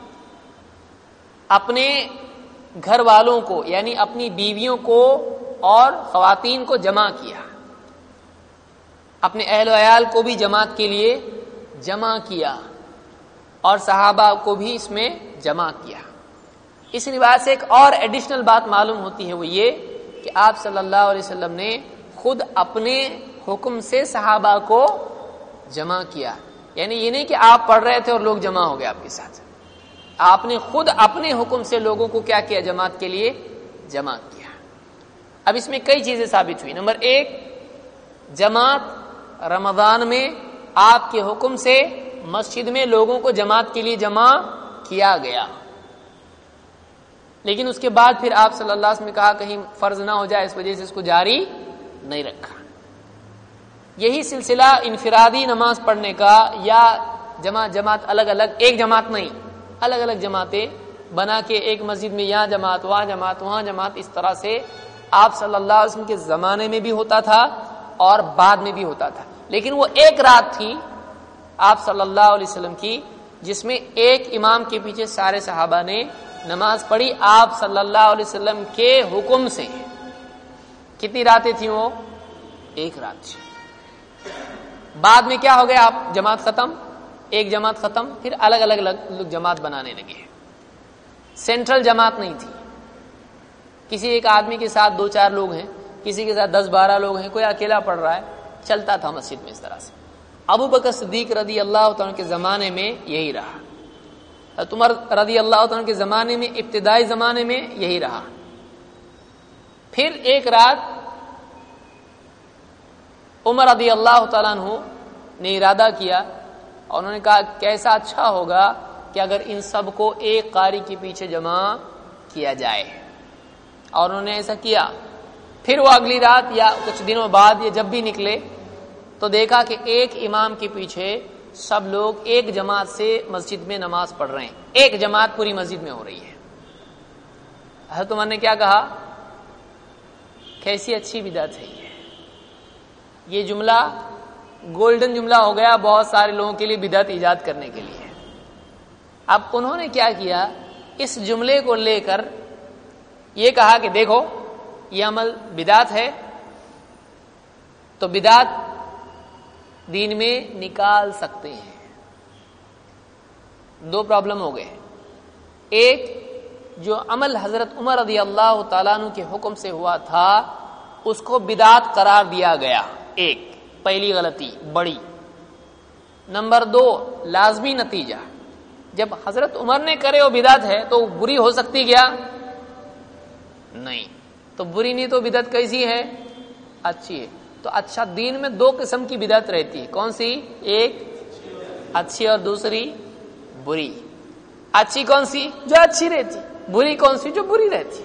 اپنے گھر والوں کو، یعنی اپنی بیویوں کو اور خواتین کو جمع کیا، اپنے اہل و عیال کو بھی جماعت کے لیے جمع کیا، اور صحابہ کو بھی اس میں جمع کیا۔ اس روایت سے ایک اور ایڈیشنل بات معلوم ہوتی ہے، وہ یہ کہ آپ صلی اللہ علیہ وسلم نے خود اپنے حکم سے صحابہ کو جمع کیا، یعنی یہ نہیں کہ آپ پڑھ رہے تھے اور لوگ جمع ہو گئے آپ کے ساتھ، آپ نے خود اپنے حکم سے لوگوں کو کیا کیا؟ جماعت کے لیے جمع کیا۔ اب اس میں کئی چیزیں ثابت ہوئی۔ نمبر ایک، جماعت رمضان میں آپ کے حکم سے مسجد میں لوگوں کو جماعت کے لیے جمع کیا گیا، لیکن اس کے بعد پھر آپ صلی اللہ علیہ وسلم نے کہا کہیں فرض نہ ہو جائے، اس وجہ سے اس کو جاری نہیں رکھا۔ یہی سلسلہ انفرادی نماز پڑھنے کا یا جماعت جماعت الگ الگ، ایک جماعت نہیں، الگ الگ جماعتیں بنا کے ایک مسجد میں یہاں جماعت وہاں جماعت وہاں جماعت، اس طرح سے آپ صلی اللہ علیہ وسلم کے زمانے میں بھی ہوتا تھا اور بعد میں بھی ہوتا تھا، لیکن وہ ایک رات تھی آپ صلی اللہ علیہ وسلم کی جس میں ایک امام کے پیچھے سارے صحابہ نے نماز پڑھی آپ صلی اللہ علیہ وسلم کے حکم سے۔ کتنی راتیں تھیں وہ؟ ایک رات تھی۔ بعد میں کیا ہو گیا؟ آپ جماعت ختم، ایک جماعت ختم، پھر الگ الگ لوگ جماعت بنانے لگے، سینٹرل جماعت نہیں تھی، کسی ایک آدمی کے ساتھ دو چار لوگ ہیں، کسی کے ساتھ دس بارہ لوگ ہیں، کوئی اکیلا پڑھ رہا ہے، چلتا تھا مسجد میں اس طرح سے۔ ابو بکر صدیق رضی اللہ تعالیٰ کے زمانے میں یہی رہا، عمر رضی اللہ تعالیٰ کے زمانے میں، ابتدائی زمانے میں یہی رہا۔ پھر ایک رات عمر رضی اللہ تعالیٰ عنہ نے ارادہ کیا اور انہوں نے کہا کیسا اچھا ہوگا کہ اگر ان سب کو ایک قاری کے پیچھے جمع کیا جائے، اور انہوں نے ایسا کیا۔ پھر وہ اگلی رات یا کچھ دنوں بعد یا جب بھی نکلے تو دیکھا کہ ایک امام کے پیچھے سب لوگ ایک جماعت سے مسجد میں نماز پڑھ رہے ہیں، ایک جماعت پوری مسجد میں ہو رہی ہے۔ حضرت عمر نے کیا کہا؟ کیسی اچھی بدعت ہے یہ یہ جملہ گولڈن جملہ ہو گیا بہت سارے لوگوں کے لیے بدعت ایجاد کرنے کے لیے۔ اب انہوں نے کیا کیا؟ اس جملے کو لے کر یہ کہا کہ دیکھو یہ عمل بدعت ہے، تو بدعت دین میں نکال سکتے ہیں. دو پرابلم ہو گئے. ایک، جو عمل حضرت عمر رضی اللہ تعالیٰ عنہ کے حکم سے ہوا تھا اس کو بدعت قرار دیا گیا. ایک پہلی غلطی بڑی. نمبر دو، لازمی نتیجہ، جب حضرت عمر نے کرے وہ بدعت ہے تو بری ہو سکتی کیا؟ نہیں. تو بری نہیں تو بدعت کیسی ہے؟ اچھی ہے. تو اچھا، دین میں دو قسم کی بدعت رہتی ہے. کون سی؟ ایک اچھی اور دوسری بری. اچھی کون سی؟ جو اچھی رہتی. بری کون سی؟ جو بری رہتی.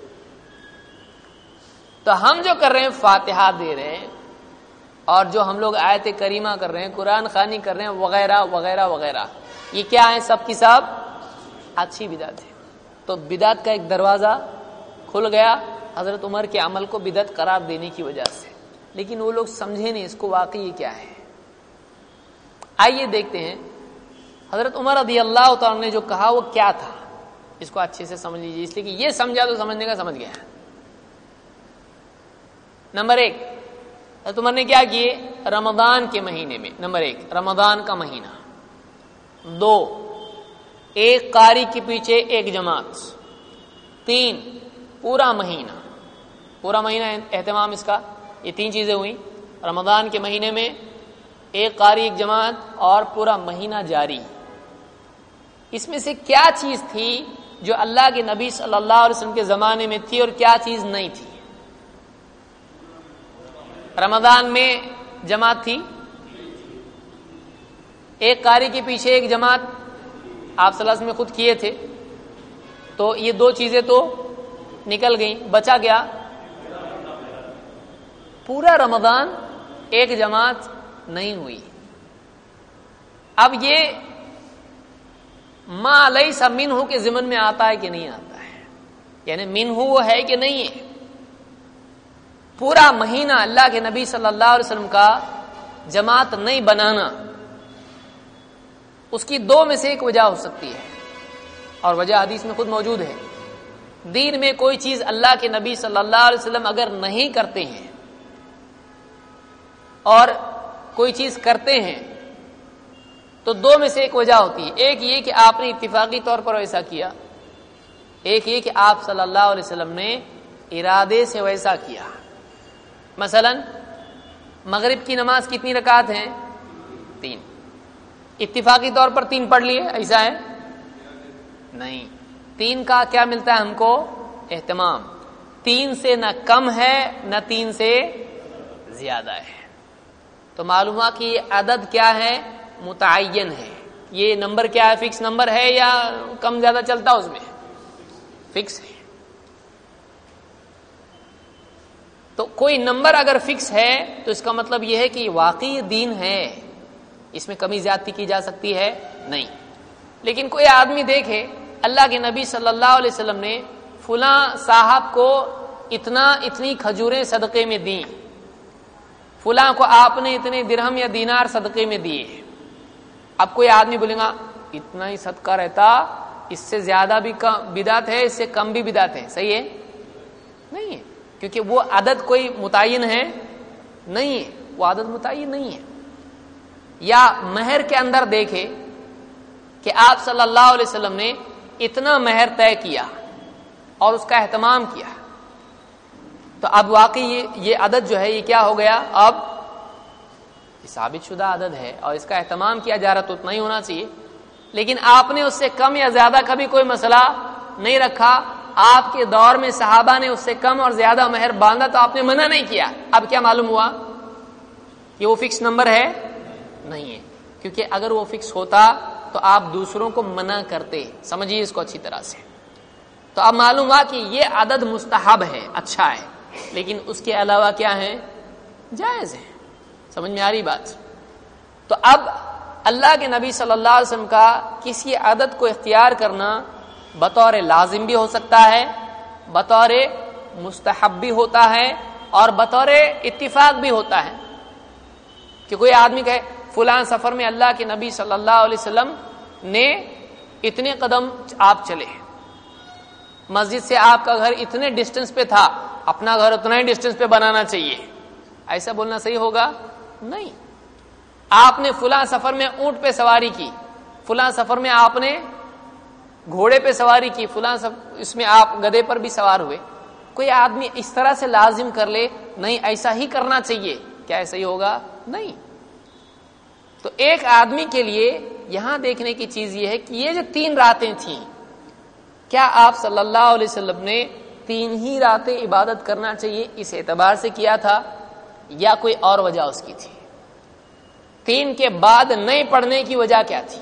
تو ہم جو کر رہے ہیں فاتحہ دے رہے ہیں اور جو ہم لوگ آیت کریمہ کر رہے ہیں، قرآن خوانی کر رہے ہیں وغیرہ وغیرہ وغیرہ، یہ کیا ہے؟ سب کی سب اچھی بدعت ہے. تو بدعت کا ایک دروازہ کھل گیا حضرت عمر کے عمل کو بدعت قرار دینے کی وجہ سے. لیکن وہ لوگ سمجھے نہیں اس کو واقعی کیا ہے. آئیے دیکھتے ہیں حضرت عمر رضی اللہ تعالیٰ نے جو کہا وہ کیا تھا. اس کو اچھے سے سمجھ لیجیے، اس لیے کہ یہ سمجھا تو سمجھنے کا سمجھ گیا. نمبر ایک، حضرت عمر نے کیا کیے؟ رمضان کے مہینے میں، نمبر ایک رمضان کا مہینہ، دو ایک قاری کے پیچھے ایک جماعت، تین پورا مہینہ، پورا مہینہ اہتمام اس کا. یہ تین چیزیں ہوئی. رمضان کے مہینے میں ایک قاری ایک جماعت اور پورا مہینہ جاری. اس میں سے کیا چیز تھی جو اللہ کے نبی صلی اللہ علیہ وسلم کے زمانے میں تھی اور کیا چیز نہیں تھی؟ رمضان میں جماعت تھی، ایک قاری کے پیچھے ایک جماعت آپ صلی اللہ علیہ وسلم میں خود کیے تھے. تو یہ دو چیزیں تو نکل گئیں. بچا گیا پورا رمضان ایک جماعت نہیں ہوئی. اب یہ ما لیس منہ کے ضمن میں آتا ہے کہ نہیں آتا ہے؟ یعنی منہ وہ ہے کہ نہیں ہے؟ پورا مہینہ اللہ کے نبی صلی اللہ علیہ وسلم کا جماعت نہیں بنانا، اس کی دو میں سے ایک وجہ ہو سکتی ہے، اور وجہ حدیث میں خود موجود ہے. دین میں کوئی چیز اللہ کے نبی صلی اللہ علیہ وسلم اگر نہیں کرتے ہیں اور کوئی چیز کرتے ہیں تو دو میں سے ایک وجہ ہوتی ہے. ایک یہ کہ آپ نے اتفاقی طور پر ویسا کیا، ایک یہ کہ آپ صلی اللہ علیہ وسلم نے ارادے سے ویسا کیا. مثلا مغرب کی نماز کتنی رکعت ہیں؟ تین. اتفاقی طور پر تین پڑھ لیے، ایسا ہے؟ نہیں. تین کا کیا ملتا ہے ہم کو؟ اہتمام. تین سے نہ کم ہے نہ تین سے زیادہ ہے. تو معلوم ہوا کہ یہ عدد کیا ہے؟ متعین ہے. یہ نمبر کیا ہے؟ فکس نمبر ہے یا کم زیادہ چلتا اس میں؟ فکس ہے. تو کوئی نمبر اگر فکس ہے تو اس کا مطلب یہ ہے کہ واقعی دین ہے، اس میں کمی زیادتی کی جا سکتی ہے نہیں. لیکن کوئی آدمی دیکھے اللہ کے نبی صلی اللہ علیہ وسلم نے فلاں صاحب کو اتنا اتنی کھجوریں صدقے میں دیں، فلاں کو آپ نے اتنے درہم یا دینار صدقے میں دیے. اب کوئی آدمی بولے گا اتنا ہی صدقہ رہتا، اس سے زیادہ بھی بدعت ہے، اس سے کم بھی بدعت ہے. صحیح ہے؟ نہیں ہے، کیونکہ وہ عدد کوئی متعین ہے نہیں ہے، وہ عدد متعین نہیں ہے. یا مہر کے اندر دیکھے کہ آپ صلی اللہ علیہ وسلم نے اتنا مہر طے کیا اور اس کا اہتمام کیا، تو اب واقعی یہ یہ عدد جو ہے یہ کیا ہو گیا؟ اب ثابت شدہ عدد ہے اور اس کا اہتمام کیا جا رہا تو اتنا ہی ہونا چاہیے. لیکن آپ نے اس سے کم یا زیادہ کبھی کوئی مسئلہ نہیں رکھا. آپ کے دور میں صحابہ نے اس سے کم اور زیادہ مہر باندھا تو آپ نے منع نہیں کیا. اب کیا معلوم ہوا کہ وہ فکس نمبر ہے؟ نہیں ہے. کیونکہ اگر وہ فکس ہوتا تو آپ دوسروں کو منع کرتے. سمجھیے اس کو اچھی طرح سے. تو اب معلوم ہوا کہ یہ عدد مستحب ہے، اچھا ہے، لیکن اس کے علاوہ کیا ہے؟ جائز ہے. سمجھ میں آ رہی بات؟ تو اب اللہ کے نبی صلی اللہ علیہ وسلم کا کسی عدد کو اختیار کرنا بطور لازم بھی ہو سکتا ہے، بطور مستحب بھی ہوتا ہے اور بطور اتفاق بھی ہوتا ہے. کہ کوئی آدمی کہے فلاں سفر میں اللہ کے نبی صلی اللہ علیہ وسلم نے اتنے قدم آپ چلے، مسجد سے آپ کا گھر اتنے ڈسٹنس پہ تھا، اپنا گھر اتنا ہی ڈسٹنس پہ بنانا چاہیے. ایسا بولنا صحیح ہوگا؟ نہیں. آپ نے فلاں سفر میں اونٹ پہ سواری کی، فلاں سفر میں آپ نے گھوڑے پہ سواری کی، فلاں سفر اس میں آپ گدھے پر بھی سوار ہوئے. کوئی آدمی اس طرح سے لازم کر لے نہیں ایسا ہی کرنا چاہیے، کیا ایسا ہی ہوگا؟ نہیں. تو ایک آدمی کے لیے یہاں دیکھنے کی چیز یہ ہے کہ یہ جو تین راتیں تھیں، کیا آپ صلی اللہ علیہ وسلم نے تین ہی راتیں عبادت کرنا چاہیے اس اعتبار سے کیا تھا یا کوئی اور وجہ اس کی تھی؟ تین کے بعد نہیں پڑھنے کی وجہ کیا تھی؟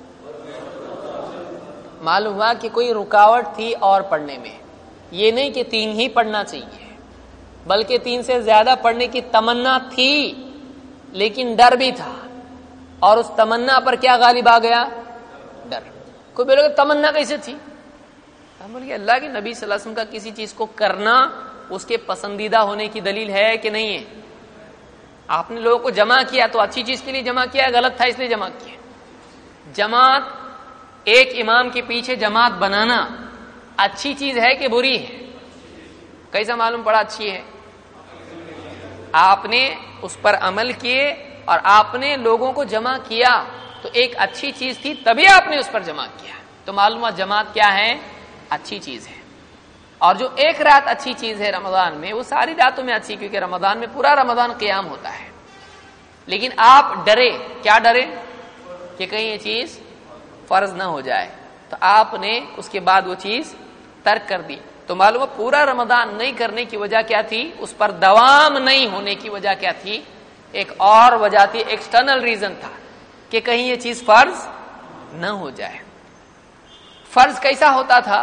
معلوم ہوا کہ کوئی رکاوٹ تھی اور پڑھنے میں. یہ نہیں کہ تین ہی پڑھنا چاہیے، بلکہ تین سے زیادہ پڑھنے کی تمنا تھی لیکن ڈر بھی تھا، اور اس تمنا پر کیا غالب آ گیا؟ ڈر. کوئی بولے گا تمنا کیسے تھی؟ ہم بولے اللہ کے نبی صلی اللہ علیہ وسلم کا کسی چیز کو کرنا اس کے پسندیدہ ہونے کی دلیل ہے کہ نہیں ہے؟ آپ نے لوگوں کو جمع کیا تو اچھی چیز کے لیے جمع کیا، غلط تھا اس لیے جمع کیا. جماعت، ایک امام کے پیچھے جماعت بنانا اچھی چیز ہے کہ بری ہے؟ کیسا معلوم پڑا اچھی ہے؟ آپ نے اس پر عمل کیے اور آپ نے لوگوں کو جمع کیا تو ایک اچھی چیز تھی، تبھی آپ نے اس پر جمع کیا. تو معلوم ہوا جماعت کیا ہے؟ اچھی چیز ہے. اور جو ایک رات اچھی چیز ہے رمضان میں، وہ ساری راتوں میں اچھی، کیونکہ رمضان میں پورا رمضان قیام ہوتا ہے. لیکن آپ ڈرے، کیا ڈرے؟ کہ کہیں یہ چیز فرض نہ ہو جائے، تو آپ نے اس کے بعد وہ چیز ترک کر دی. تو معلوم ہے پورا رمضان نہیں کرنے کی وجہ کیا تھی؟ اس پر دوام نہیں ہونے کی وجہ کیا تھی؟ ایک اور وجہ تھی، ایکسٹرنل ریزن تھا کہ کہیں یہ چیز فرض نہ ہو جائے. فرض کیسا ہوتا تھا؟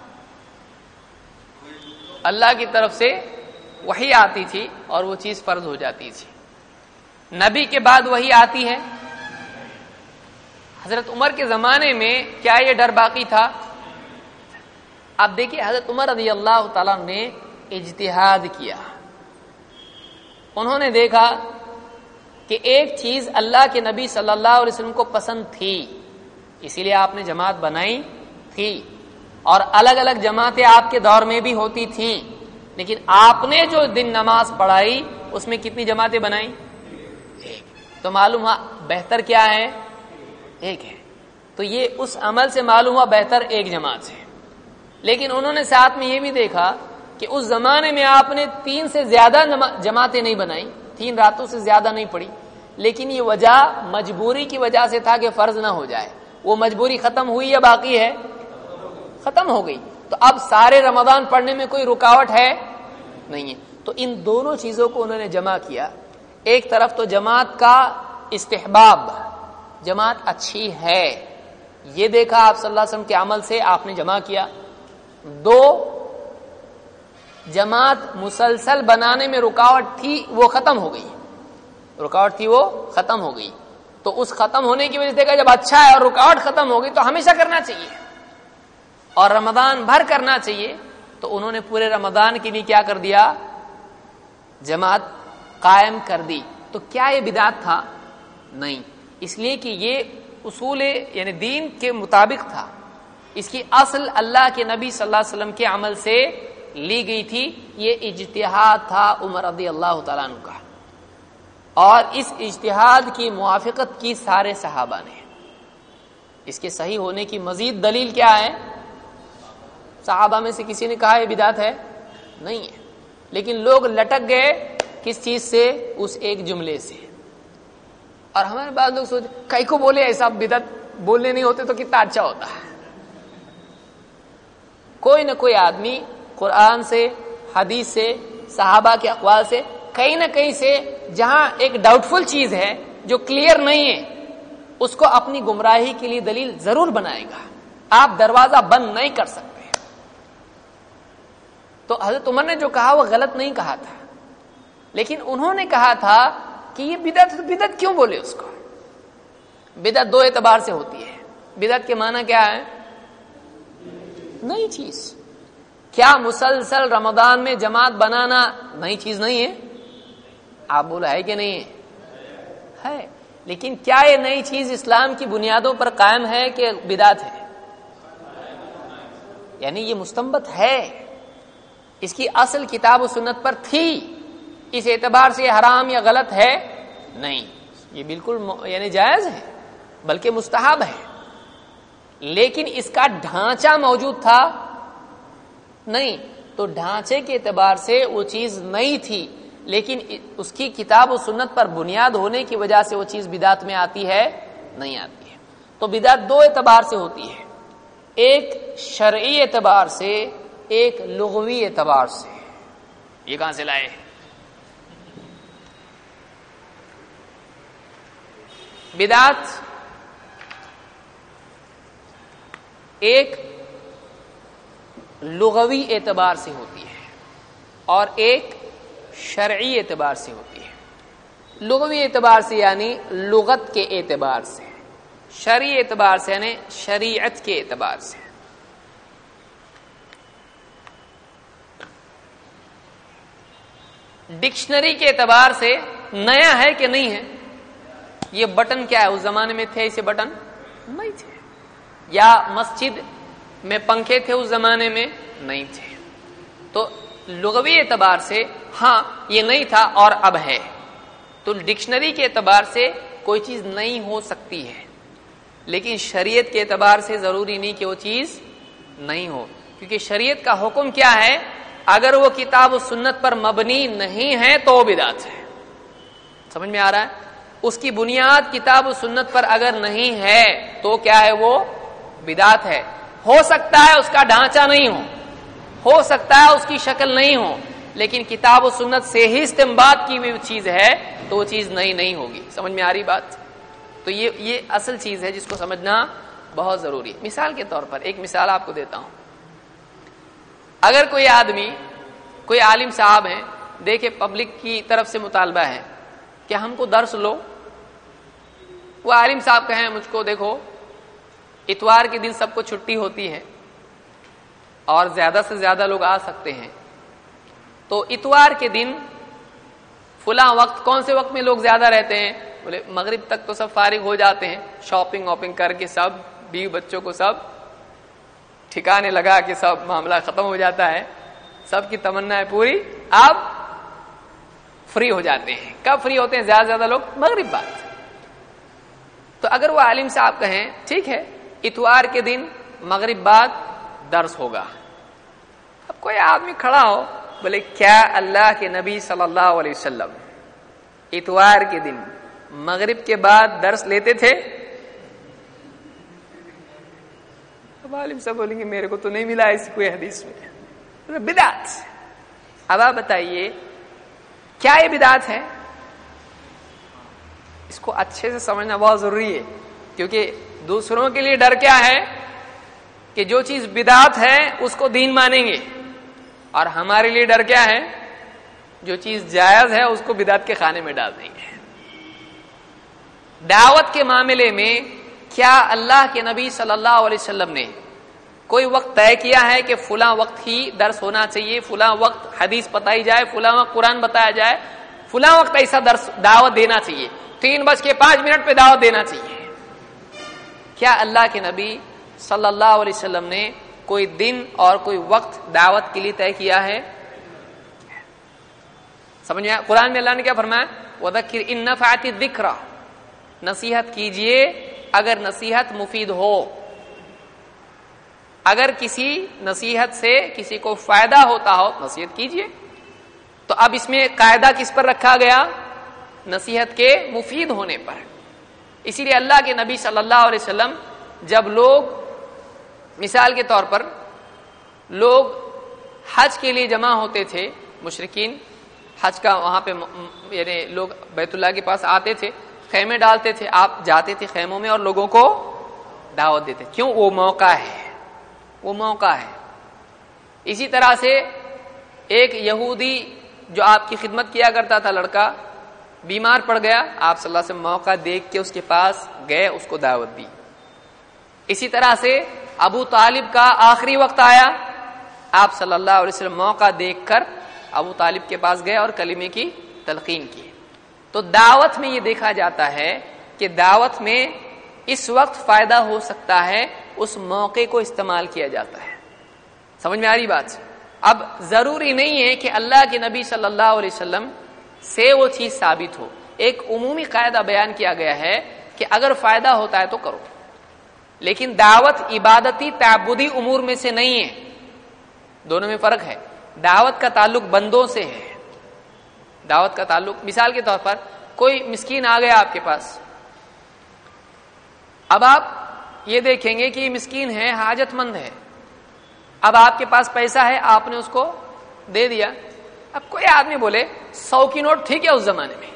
اللہ کی طرف سے وحی آتی تھی اور وہ چیز فرض ہو جاتی تھی. نبی کے بعد وحی آتی ہے. حضرت عمر کے زمانے میں کیا یہ ڈر باقی تھا؟ اب دیکھیے حضرت عمر رضی اللہ تعالیٰ نے اجتہاد کیا. انہوں نے دیکھا کہ ایک چیز اللہ کے نبی صلی اللہ علیہ وسلم کو پسند تھی، اسی لیے آپ نے جماعت بنائی تھی، اور الگ الگ جماعتیں آپ کے دور میں بھی ہوتی تھیں، لیکن آپ نے جو دن نماز پڑھائی اس میں کتنی جماعتیں بنائیں؟ ایک. تو معلوم ہوا بہتر کیا ہے؟ ایک ہے. تو یہ اس عمل سے معلوم ہوا بہتر ایک جماعت ہے. لیکن انہوں نے ساتھ میں یہ بھی دیکھا کہ اس زمانے میں آپ نے تین سے زیادہ جماعتیں نہیں بنائی، تین راتوں سے زیادہ نہیں پڑھی، لیکن یہ وجہ مجبوری کی وجہ سے تھا کہ فرض نہ ہو جائے. وہ مجبوری ختم ہوئی یا باقی ہے؟ ختم ہو گئی. تو اب سارے رمضان پڑھنے میں کوئی رکاوٹ ہے نہیں ہے. تو ان دونوں چیزوں کو انہوں نے جمع کیا. ایک طرف تو جماعت کا استحباب، جماعت اچھی ہے، یہ دیکھا آپ صلی اللہ علیہ وسلم کے عمل سے، آپ نے جمع کیا. دو، جماعت مسلسل بنانے میں رکاوٹ تھی وہ ختم ہو گئی، رکاوٹ تھی وہ ختم ہو گئی. تو اس ختم ہونے کی وجہ سے دیکھا جب اچھا ہے اور رکاوٹ ختم ہو گئی تو ہمیشہ کرنا چاہیے اور رمضان بھر کرنا چاہیے. تو انہوں نے پورے رمضان کے لیے کیا کر دیا؟ جماعت قائم کر دی. تو کیا یہ بدعت تھا؟ نہیں، اس لیے کہ یہ اصول یعنی دین کے مطابق تھا. اس کی اصل اللہ کے نبی صلی اللہ علیہ وسلم کے عمل سے لی گئی تھی. یہ اجتہاد تھا عمر رضی اللہ تعالیٰ عنہ کا، اور اس اجتہاد کی موافقت کی سارے صحابہ نے. اس کے صحیح ہونے کی مزید دلیل کیا ہے؟ صحابہ میں سے کسی نے کہا یہ بدعت ہے؟ نہیں ہے. لیکن لوگ لٹک گئے کس چیز سے؟ اس ایک جملے سے. اور ہمارے بعض لوگ سوچ کئی کو بولے ایسا بدعت بولنے نہیں ہوتے تو کتنا اچھا ہوتا ہے. کوئی نہ کوئی آدمی قرآن سے، حدیث سے، صحابہ کے اقوال سے، کہیں نہ کہیں سے جہاں ایک ڈاؤٹ فل چیز ہے جو کلیئر نہیں ہے اس کو اپنی گمراہی کے لیے دلیل ضرور بنائے گا. آپ دروازہ بند نہیں کر سکتے. تو حضرت عمر نے جو کہا وہ غلط نہیں کہا تھا، لیکن انہوں نے کہا تھا کہ یہ بدعت بدعت کیوں بولے اس کو؟ بدعت دو اعتبار سے ہوتی ہے. بدعت کے معنی کیا ہے؟ نئی چیز. کیا مسلسل رمضان میں جماعت بنانا نئی چیز نہیں ہے؟ آپ بولا ہے کہ نہیں ہے؟ ہے. لیکن کیا یہ نئی چیز اسلام کی بنیادوں پر قائم ہے کہ بدعت ہے؟ یعنی یہ مستنبت ہے، اس کی اصل کتاب و سنت پر تھی، اس اعتبار سے یہ حرام یا غلط ہے نہیں. یہ بالکل یعنی جائز ہے بلکہ مستحب ہے، لیکن اس کا ڈھانچہ موجود تھا نہیں، تو ڈھانچے کے اعتبار سے وہ چیز نہیں تھی، لیکن اس کی کتاب و سنت پر بنیاد ہونے کی وجہ سے وہ چیز بدعت میں آتی ہے نہیں آتی ہے۔ تو بدعت دو اعتبار سے ہوتی ہے، ایک شرعی اعتبار سے، ایک لغوی اعتبار سے۔ یہ کہاں سے لائے؟ بدعت ایک لغوی اعتبار سے ہوتی ہے اور ایک شرعی اعتبار سے ہوتی ہے۔ لغوی اعتبار سے یعنی لغت کے اعتبار سے، شرعی اعتبار سے یعنی شریعت کے اعتبار سے۔ ڈکشنری کے اعتبار سے نیا ہے کہ نہیں ہے؟ یہ بٹن کیا ہے؟ اس زمانے میں تھے اسے بٹن نہیں تھے، یا مسجد میں پنکھے تھے اس زمانے میں نہیں تھے۔ تو لغوی اعتبار سے ہاں یہ نہیں تھا اور اب ہے، تو ڈکشنری کے اعتبار سے کوئی چیز نہیں ہو سکتی ہے، لیکن شریعت کے اعتبار سے ضروری نہیں کہ وہ چیز نہیں ہو، کیونکہ شریعت کا حکم کیا ہے؟ اگر وہ کتاب و سنت پر مبنی نہیں ہے تو وہ بدعت ہے۔ سمجھ میں آ رہا ہے؟ اس کی بنیاد کتاب و سنت پر اگر نہیں ہے تو کیا ہے؟ وہ بدعت ہے۔ ہو سکتا ہے اس کا ڈھانچہ نہیں ہو، ہو سکتا ہے اس کی شکل نہیں ہو، لیکن کتاب و سنت سے ہی استنباط کی ہوئی چیز ہے تو وہ چیز نئی نہیں ہوگی۔ سمجھ میں آ رہی بات؟ تو یہ یہ اصل چیز ہے جس کو سمجھنا بہت ضروری ہے۔ مثال کے طور پر ایک مثال آپ کو دیتا ہوں۔ اگر کوئی آدمی، کوئی عالم صاحب ہیں، دیکھے پبلک کی طرف سے مطالبہ ہے کہ ہم کو درس لو، وہ عالم صاحب کہیں مجھ کو دیکھو اتوار کے دن سب کو چھٹی ہوتی ہے اور زیادہ سے زیادہ لوگ آ سکتے ہیں، تو اتوار کے دن فلاں وقت، کون سے وقت میں لوگ زیادہ رہتے ہیں؟ بولے مغرب تک تو سب فارغ ہو جاتے ہیں، شاپنگ واپنگ کر کے سب بیوی بچوں کو سب ٹھکانے لگا کے سب معاملہ ختم ہو جاتا ہے، سب کی تمنا ہے پوری، اب فری ہو جاتے ہیں۔ کب فری ہوتے ہیں زیادہ زیادہ لوگ؟ مغرب بعد۔ تو اگر وہ عالم صاحب کہیں ٹھیک ہے اتوار کے دن مغرب بعد درس ہوگا، اب کوئی آدمی کھڑا ہو بولے کیا اللہ کے نبی صلی اللہ علیہ وسلم اتوار کے دن مغرب کے بعد درس لیتے تھے؟ اب عالم صاحب بولیں گے میرے کو تو نہیں ملا ایسی کوئی حدیث میں، بدعت۔ اب آپ بتائیے کیا یہ بدعت ہے؟ اس کو اچھے سے سمجھنا بہت ضروری ہے، کیونکہ دوسروں کے لیے ڈر کیا ہے کہ جو چیز بدعت ہے اس کو دین مانیں گے، اور ہمارے لیے ڈر کیا ہے؟ جو چیز جائز ہے اس کو بدعت کے خانے میں ڈال دیں گے۔ دعوت کے معاملے میں کیا اللہ کے نبی صلی اللہ علیہ وسلم نے کوئی وقت طے کیا ہے کہ فلاں وقت ہی درس ہونا چاہیے، فلاں وقت حدیث بتائی جائے، فلاں وقت قرآن بتایا جائے، فلاں وقت ایسا درس دعوت دینا چاہیے، تین بج کے پانچ منٹ پہ دعوت دینا چاہیے؟ کیا اللہ کے نبی صلی اللہ علیہ وسلم نے کوئی دن اور کوئی وقت دعوت کے لیے طے کیا ہے؟ سمجھ میں؟ قرآن میں اللہ نے کیا فرمایا؟ وَذَكِّرْ إِن نَفَعَتِ الذِّكْرَى، نصیحت کیجئے اگر نصیحت مفید ہو، اگر کسی نصیحت سے کسی کو فائدہ ہوتا ہو نصیحت کیجئے۔ تو اب اس میں قاعدہ کس پر رکھا گیا؟ نصیحت کے مفید ہونے پر۔ اسی لیے اللہ کے نبی صلی اللہ علیہ وسلم جب لوگ، مثال کے طور پر لوگ حج کے لیے جمع ہوتے تھے، مشرکین حج کا وہاں پہ یعنی لوگ بیت اللہ کے پاس آتے تھے، خیمے ڈالتے تھے، آپ جاتے تھے خیموں میں اور لوگوں کو دعوت دیتے۔ کیوں؟ وہ موقع ہے، وہ موقع ہے۔ اسی طرح سے ایک یہودی جو آپ کی خدمت کیا کرتا تھا لڑکا بیمار پڑ گیا، آپ صلی اللہ علیہ وسلم موقع دیکھ کے اس کے پاس گئے، اس کو دعوت دی۔ اسی طرح سے ابو طالب کا آخری وقت آیا، آپ صلی اللہ علیہ وسلم موقع دیکھ کر ابو طالب کے پاس گئے اور کلمے کی تلقین کی۔ تو دعوت میں یہ دیکھا جاتا ہے کہ دعوت میں اس وقت فائدہ ہو سکتا ہے، اس موقع کو استعمال کیا جاتا ہے۔ سمجھ میں آ رہی بات؟ اب ضروری نہیں ہے کہ اللہ کے نبی صلی اللہ علیہ وسلم سے وہ چیز ثابت ہو، ایک عمومی قاعدہ بیان کیا گیا ہے کہ اگر فائدہ ہوتا ہے تو کرو، لیکن دعوت عبادتی تعبدی امور میں سے نہیں ہے، دونوں میں فرق ہے۔ دعوت کا تعلق بندوں سے ہے، دعوت کا تعلق، مثال کے طور پر کوئی مسکین آ گیا آپ کے پاس، اب آپ یہ دیکھیں گے کہ یہ مسکین ہے، حاجت مند ہے، اب آپ کے پاس پیسہ ہے، آپ نے اس کو دے دیا۔ اب کوئی آدمی بولے سو کی نوٹ ٹھیک ہے، اس زمانے میں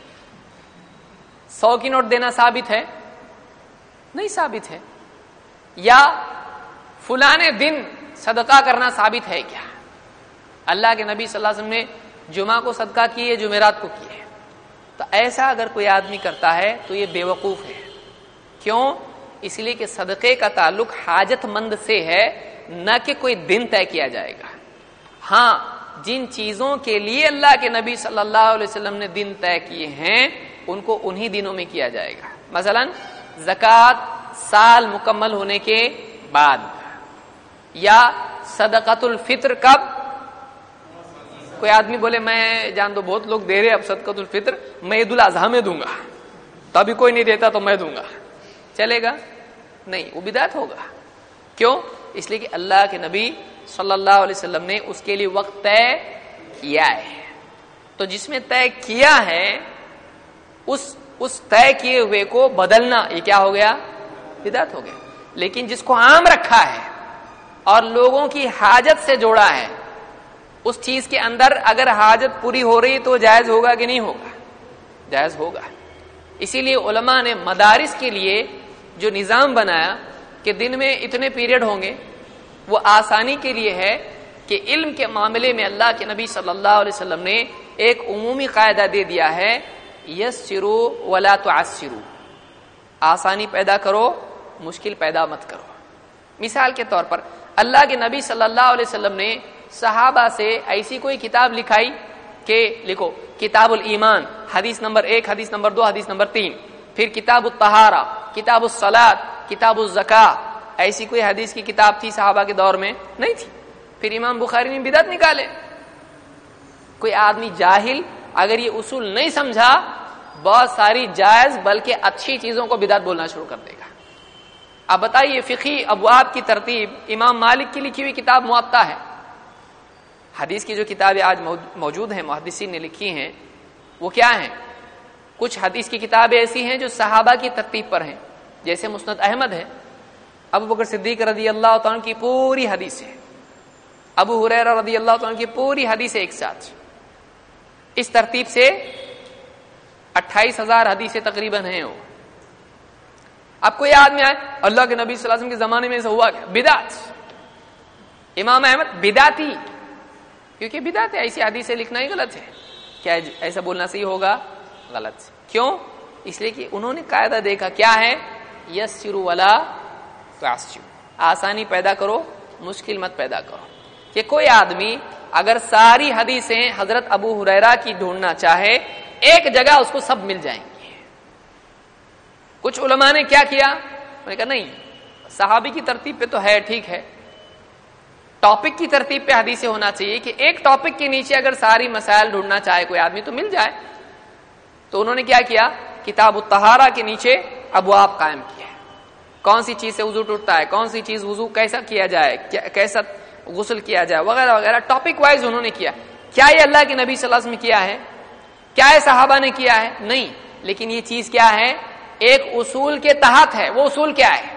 سو کی نوٹ دینا ثابت ہے؟ نہیں ثابت ہے۔ یا فلانے دن صدقہ کرنا ثابت ہے کیا؟ اللہ کے نبی صلی اللہ علیہ وسلم نے جمعہ کو صدقہ کیے، جمعرات کو کیے، تو ایسا اگر کوئی آدمی کرتا ہے تو یہ بے وقوف ہے۔ کیوں؟ اس لیے کہ صدقے کا تعلق حاجت مند سے ہے، نہ کہ کوئی دن طے کیا جائے گا۔ ہاں، جن چیزوں کے لیے اللہ کے نبی صلی اللہ علیہ وسلم نے دن طے کیے ہیں ان کو انہی دنوں میں کیا جائے گا۔ مثلا زکوٰۃ سال مکمل ہونے کے بعد، یا صدقۃ الفطر کب؟ کوئی آدمی بولے میں جان دو بہت لوگ دے رہے اب صدقۃ الفطر، میں عید الاضحیٰ میں دوں گا، تو ابھی کوئی نہیں دیتا تو میں دوں گا، چلے گا؟ نہیں، وہ بدعت ہوگا۔ کیوں؟ اس لیے کہ اللہ کے نبی صلی اللہ علیہ وسلم نے اس کے لیے وقت طے کیا ہے، تو جس میں طے کیا ہے اس اس طے کیے ہوئے کو بدلنا یہ کیا ہو گیا؟ بدعت ہو گیا۔ لیکن جس کو عام رکھا ہے اور لوگوں کی حاجت سے جوڑا ہے، اس چیز کے اندر اگر حاجت پوری ہو رہی تو جائز ہوگا کہ نہیں ہوگا؟ جائز ہوگا۔ اسی لیے علماء نے مدارس کے لیے جو نظام بنایا کہ دن میں اتنے پیریڈ ہوں گے، وہ آسانی کے لیے ہے کہ علم کے معاملے میں اللہ کے نبی صلی اللہ علیہ وسلم نے ایک عمومی قاعدہ دے دیا ہے، یسروا ولا تعسروا، آسانی پیدا کرو، مشکل پیدا مت کرو۔ مثال کے طور پر اللہ کے نبی صلی اللہ علیہ وسلم نے صحابہ سے ایسی کوئی کتاب لکھائی کہ لکھو کتاب الایمان، حدیث نمبر ایک، حدیث نمبر دو، حدیث نمبر تین، پھر کتاب الطہارہ، کتاب الصلاۃ، کتاب الزکاۃ، ایسی کوئی حدیث کی کتاب تھی صحابہ کے دور میں؟ نہیں تھی۔ پھر امام بخاری نے بدعت نکالے۔ کوئی آدمی جاہل اگر یہ اصول نہیں سمجھا، بہت ساری جائز بلکہ اچھی چیزوں کو بدعت بولنا شروع کر دے گا۔ اب بتائیے فقہی ابواب کی ترتیب، امام مالک کی لکھی ہوئی کتاب موطا ہے، حدیث کی جو کتابیں آج موجود ہیں محدثین نے لکھی ہیں وہ کیا ہیں؟ کچھ حدیث کی کتابیں ایسی ہیں جو صحابہ کی ترتیب پر ہیں، جیسے مسند احمد ہے، ابو بکر صدیق رضی اللہ تعالیٰ کی پوری حدیث ہے، ابو ہریرہ رضی اللہ تعالیٰ کی پوری حدیث ایک ساتھ، اس ترتیب سے اٹھائیس ہزار حدیثیں تقریباً ہیں وہ۔ اب کوئی آدمی آئے اللہ کے نبی صلی اللہ علیہ وسلم کے زمانے میں ایسا ہوا کیا؟ بدعت، امام احمد بدعتی، کیونکہ بدعت ہے، ایسی حدیثیں لکھنا ہی غلط ہے۔ کیا ایسا بولنا صحیح ہوگا؟ غلط۔ کیوں؟ اس لیے کہ انہوں نے قاعدہ دیکھا کیا ہے، یسروا ولا تعسروا، آسانی پیدا کرو، مشکل مت پیدا کرو۔ کہ کوئی آدمی اگر ساری حدیثیں حضرت ابو ہریرہ کی ڈھونڈنا چاہے، ایک جگہ اس کو سب مل جائیں گی۔ کچھ علماء نے کیا کیا، انہوں نے کہا نہیں، صحابی کی ترتیب پہ تو ہے، ٹھیک ہے، ٹاپک کی ترتیب پہ حدیثیں ہونا چاہیے کہ ایک ٹاپک کے نیچے اگر ساری مسائل ڈھونڈنا چاہے کوئی آدمی تو مل جائے۔ تو انہوں نے کیا کیا، کتاب الطہارہ کے نیچے ابواب قائم کیا ہے، کون سی چیز سے وضو ٹوٹتا ہے، کون سی چیز وضو کیسا کیا جائے، کیسا غسل کیا جائے، وغیرہ وغیرہ، ٹاپک وائز انہوں نے کیا۔ کیا یہ اللہ کے نبی صلی اللہ علیہ وسلم نے کیا ہے؟ کیا یہ صحابہ نے کیا ہے؟ نہیں، لیکن یہ چیز کیا ہے، ایک اصول کے تحت ہے۔ وہ اصول کیا ہے؟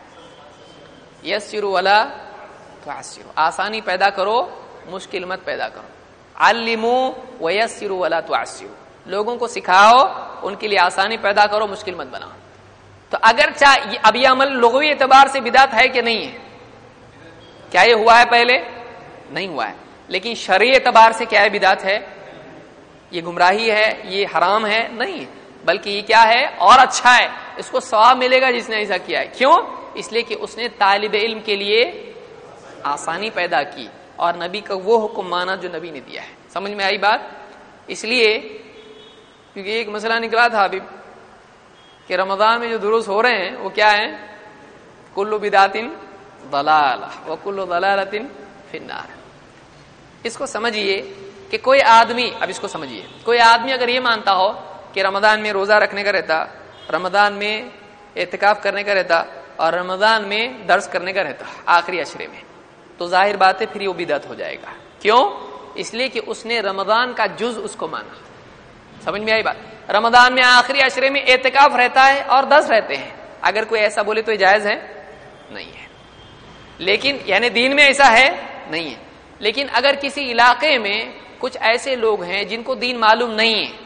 یسروا ولا تعسروا، آسانی پیدا کرو، مشکل مت پیدا کرو۔ علموا ویسروا ولا تعسروا، لوگوں کو سکھاؤ، ان کے لیے آسانی پیدا کرو، مشکل مت بناؤ۔ تو اگر چاہے اب یہ عمل لغوی اعتبار سے بدعت ہے کہ نہیں ہے؟ کیا یہ ہوا ہے پہلے؟ نہیں ہوا ہے، لیکن شرعی اعتبار سے کیا ہے، بدعت ہے، یہ گمراہی ہے، یہ حرام ہے؟ نہیں، بلکہ یہ کیا ہے، اور اچھا ہے، اس کو ثواب ملے گا جس نے ایسا کیا ہے۔ کیوں؟ اس لیے کہ اس نے طالب علم کے لیے آسانی پیدا کی اور نبی کا وہ حکم مانا جو نبی نے دیا ہے۔ سمجھ میں آئی بات؟ اس لیے کیونکہ ایک مسئلہ نکلا تھا ابھی کہ رمضان میں جو دروس ہو رہے ہیں وہ کیا ہیں، کل بدعت ضلالہ وکل ضلالۃ فی النار۔ اس کو سمجھیے کہ کوئی آدمی، اب اس کو سمجھیے، کوئی آدمی اگر یہ مانتا ہو کہ رمضان میں روزہ رکھنے کا رہتا، رمضان میں اعتکاف کرنے کا رہتا اور رمضان میں درس کرنے کا رہتا آخری عشرے میں، تو ظاہر بات ہے پھر وہ بدعت ہو جائے گا۔ کیوں؟ اس لیے کہ اس نے رمضان کا جز اس کو مانا۔ سمجھ میں آئی بات؟ رمضان میں آخری عشرے میں اعتکاف رہتا ہے اور دس رہتے ہیں، اگر کوئی ایسا بولے تو یہ جائز ہے؟ نہیں ہے۔ لیکن یعنی دین میں ایسا ہے نہیں ہے، لیکن اگر کسی علاقے میں کچھ ایسے لوگ ہیں جن کو دین معلوم نہیں ہے،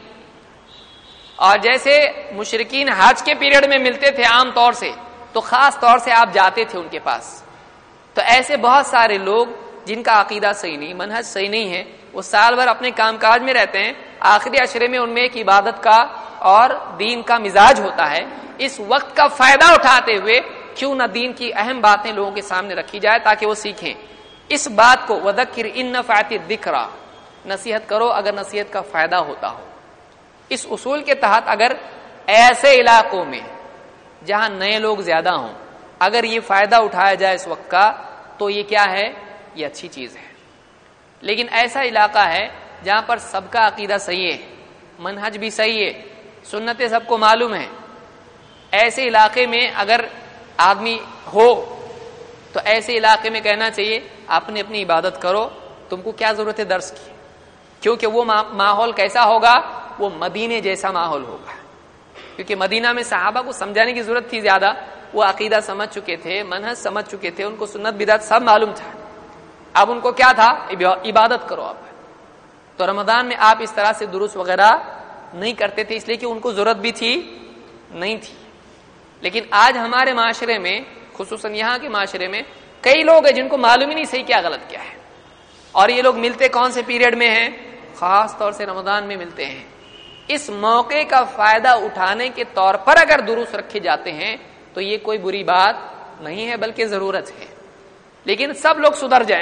اور جیسے مشرکین حج کے پیریڈ میں ملتے تھے عام طور سے، تو خاص طور سے آپ جاتے تھے ان کے پاس، تو ایسے بہت سارے لوگ جن کا عقیدہ صحیح نہیں، منہج صحیح نہیں ہے، وہ سال بھر اپنے کام کاج میں رہتے ہیں، آخری عشرے میں ان میں ایک عبادت کا اور دین کا مزاج ہوتا ہے، اس وقت کا فائدہ اٹھاتے ہوئے کیوں نہ دین کی اہم باتیں لوگوں کے سامنے رکھی جائے تاکہ وہ سیکھیں۔ اس بات کو وذکر ان نفعت الذکری، نصیحت کرو اگر نصیحت کا فائدہ ہوتا ہو۔ اس اصول کے تحت اگر ایسے علاقوں میں جہاں نئے لوگ زیادہ ہوں اگر یہ فائدہ اٹھایا جائے اس وقت کا، تو یہ کیا ہے؟ یہ اچھی چیز ہے۔ لیکن ایسا علاقہ ہے جہاں پر سب کا عقیدہ صحیح ہے، منہج بھی صحیح ہے، سنتیں سب کو معلوم ہے، ایسے علاقے میں اگر آدمی ہو تو ایسے علاقے میں کہنا چاہیے اپنی اپنی عبادت کرو، تم کو کیا ضرورت ہے درس کی؟ کیونکہ وہ ماحول کیسا ہوگا؟ وہ مدینے جیسا ماحول ہوگا، کیونکہ مدینہ میں صحابہ کو سمجھانے کی ضرورت تھی زیادہ، وہ عقیدہ سمجھ چکے تھے، منہج سمجھ چکے تھے، ان کو سنت بدعت سب معلوم تھا۔ اب ان کو کیا تھا؟ عبادت کرو اب۔ تو رمضان میں آپ اس طرح سے دروس وغیرہ نہیں کرتے تھے، اس لیے کہ ان کو ضرورت بھی تھی نہیں تھی۔ لیکن آج ہمارے معاشرے میں، خصوصاً یہاں کے معاشرے میں، کئی لوگ ہیں جن کو معلوم ہی نہیں صحیح کیا غلط کیا ہے، اور یہ لوگ ملتے کون سے پیریڈ میں ہیں؟ خاص طور سے رمضان میں ملتے ہیں۔ اس موقع کا فائدہ اٹھانے کے طور پر اگر دروس رکھے جاتے ہیں تو یہ کوئی بری بات نہیں ہے بلکہ ضرورت ہے، لیکن سب لوگ سدھر جائیں،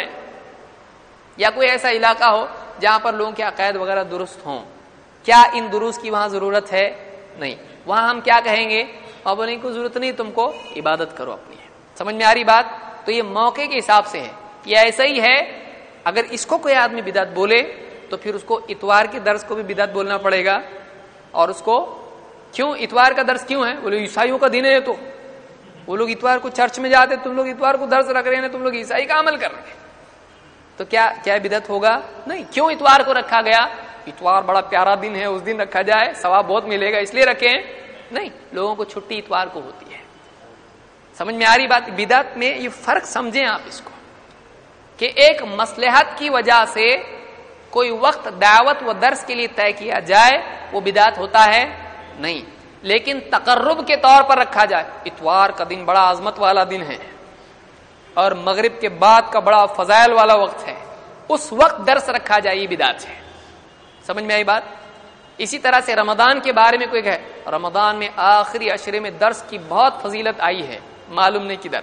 یا کوئی ایسا علاقہ ہو جہاں پر لوگوں کے عقائد وغیرہ درست ہوں، کیا ان دروس کی وہاں ضرورت ہے؟ نہیں۔ وہاں ہم کیا کہیں گے؟ اور بولیں کوئی ضرورت نہیں، تم کو عبادت کرو اپنی ہے۔ سمجھ میں آ رہی بات؟ تو یہ موقع کے حساب سے ہے، یہ ایسا ہی ہے۔ اگر اس کو کوئی آدمی بدعت بولے تو پھر اس کو اتوار کے درس کو بھی بدعت بولنا پڑے گا، اور اس کو کیوں اتوار کا درس کیوں ہے؟ وہ لوگ عیسائیوں کا دین ہے، تو وہ لوگ اتوار کو چرچ میں جاتے، تم لوگ اتوار کو درس رکھ رہے ہیں، تم لوگ عیسائی کا عمل کر رہے ہیں، تو کیا کیا بدعت ہوگا؟ نہیں۔ کیوں اتوار کو رکھا گیا؟ اتوار بڑا پیارا دن ہے، اس دن رکھا جائے، ثواب بہت ملے گا اس لیے رکھیں؟ نہیں، لوگوں کو چھٹی اتوار کو ہوتی ہے۔ سمجھ میں آ رہی بات؟ بدعت میں یہ فرق سمجھیں آپ اس کو، کہ ایک مصلحت کی وجہ سے کوئی وقت دعوت و درس کے لیے طے کیا جائے وہ بدعت ہوتا ہے نہیں، لیکن تقرب کے طور پر رکھا جائے، اتوار کا دن بڑا عظمت والا دن ہے اور مغرب کے بعد کا بڑا فضائل والا وقت ہے، اس وقت درس رکھا جائے، یہ بدعت ہے۔ سمجھ میں آئی بات؟ اسی طرح سے رمضان کے بارے میں کوئی کہے رمضان میں آخری عشرے میں درس کی بہت فضیلت آئی ہے، معلوم نہیں کدھر۔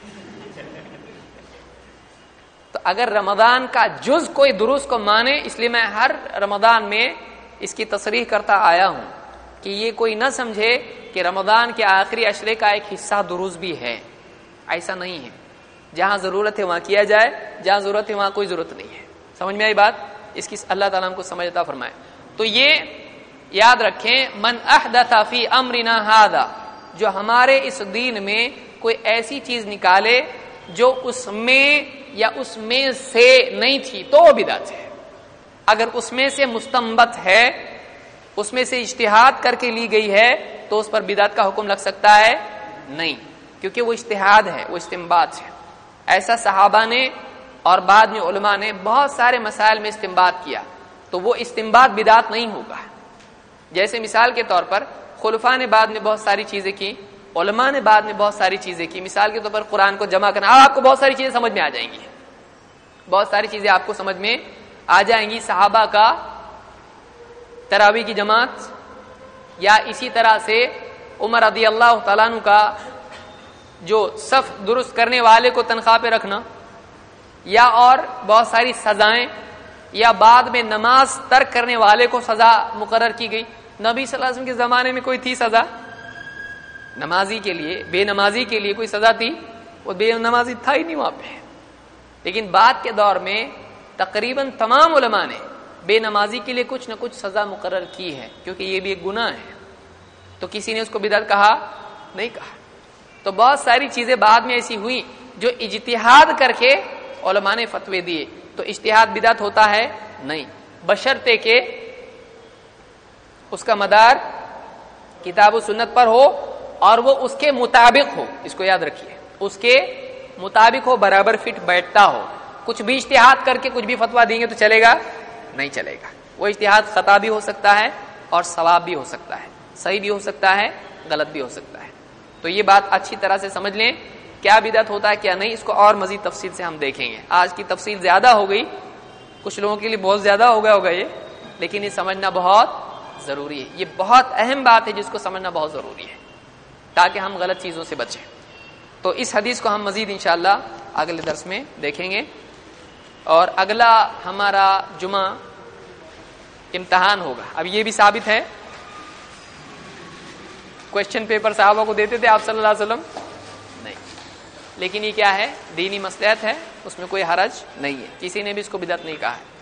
تو اگر رمضان کا جز کوئی دروس کو مانے، اس لیے میں ہر رمضان میں اس کی تصریح کرتا آیا ہوں کہ یہ کوئی نہ سمجھے کہ رمضان کے آخری عشرے کا ایک حصہ دروس بھی ہے، ایسا نہیں ہے۔ جہاں ضرورت ہے وہاں کیا جائے، جہاں ضرورت ہے وہاں کوئی ضرورت نہیں ہے۔ سمجھ میں آئی بات؟ اس کی اللہ تعالیٰ ہم کو سمجھ عطا فرمائے۔ تو یہ یاد رکھیں، من احدث فی امرنا ھذا، جو ہمارے اس دین میں کوئی ایسی چیز نکالے جو اس میں یا اس میں سے نہیں تھی تو وہ بدعت ہے۔ اگر اس میں سے مستنبت ہے، اس میں سے اجتہاد کر کے لی گئی ہے، تو اس پر بدعت کا حکم لگ سکتا ہے؟ نہیں، کیونکہ وہ اجتہاد ہے، وہ استنباط ہے۔ ایسا صحابہ نے اور بعد میں علماء نے بہت سارے مسائل میں استنباط کیا، تو وہ استنباط بدعت نہیں ہوگا۔ جیسے مثال کے طور پر خلفاء نے بعد میں بہت ساری چیزیں کی، علماء نے بعد میں بہت ساری چیزیں کی۔ مثال کے طور پر قرآن کو جمع کرنا، آپ کو بہت ساری چیزیں سمجھ میں آ جائیں گی، بہت ساری چیزیں آپ کو سمجھ میں آ جائیں گی۔ صحابہ کا تراویح کی جماعت، یا اسی طرح سے عمر رضی اللہ تعالیٰ عنہ کا جو صف درست کرنے والے کو تنخواہ پہ رکھنا، یا اور بہت ساری سزائیں، یا بعد میں نماز ترک کرنے والے کو سزا مقرر کی گئی۔ نبی صلی اللہ علیہ وسلم کے زمانے میں کوئی تھی سزا؟ نمازی کے لیے، بے نمازی کے لیے کوئی سزا تھی؟ وہ بے نمازی تھا ہی نہیں وہاں پہ۔ لیکن بعد کے دور میں تقریباً تمام علماء نے بے نمازی کے لیے کچھ نہ کچھ سزا مقرر کی ہے، کیونکہ یہ بھی ایک گناہ ہے، تو کسی نے اس کو بدعت کہا نہیں کہا۔ تو بہت ساری چیزیں بعد میں ایسی ہوئی جو اجتہاد کر کے علماء نے فتوے دیے، تو اجتہاد بدعت ہوتا ہے نہیں، بشرطے کہ اس کا مدار کتاب و سنت پر ہو اور وہ اس کے مطابق ہو، اس کو یاد رکھیے، اس کے مطابق ہو، برابر فٹ بیٹھتا ہو۔ کچھ بھی اجتہاد کر کے کچھ بھی فتویٰ دیں گے تو چلے گا نہیں چلے گا، وہ اجتہاد خطا بھی ہو سکتا ہے اور ثواب بھی ہو سکتا ہے، صحیح بھی ہو سکتا ہے، غلط بھی ہو سکتا ہے۔ تو یہ بات اچھی طرح سے سمجھ لیں، کیا بدعت ہوتا ہے کیا نہیں، اس کو اور مزید تفصیل سے ہم دیکھیں گے۔ آج کی تفصیل زیادہ ہو گئی، کچھ لوگوں کے لیے بہت زیادہ ہو گیا ہوگا یہ، لیکن یہ سمجھنا بہت ضروری ہے، یہ بہت اہم بات ہے جس کو سمجھنا بہت ضروری ہے تاکہ ہم غلط چیزوں سے بچیں۔ تو اس حدیث کو ہم مزید انشاءاللہ اگلے درس میں دیکھیں گے، اور اگلا ہمارا جمعہ امتحان ہوگا۔ اب یہ بھی ثابت ہے، کوشچن پیپر صحابہ کو دیتے تھے آپ صلی اللہ علیہ وسلم نہیں، لیکن یہ کیا ہے، دینی مصلحت ہے، اس میں کوئی حرج نہیں ہے، کسی نے بھی اس کو بدعت نہیں کہا ہے۔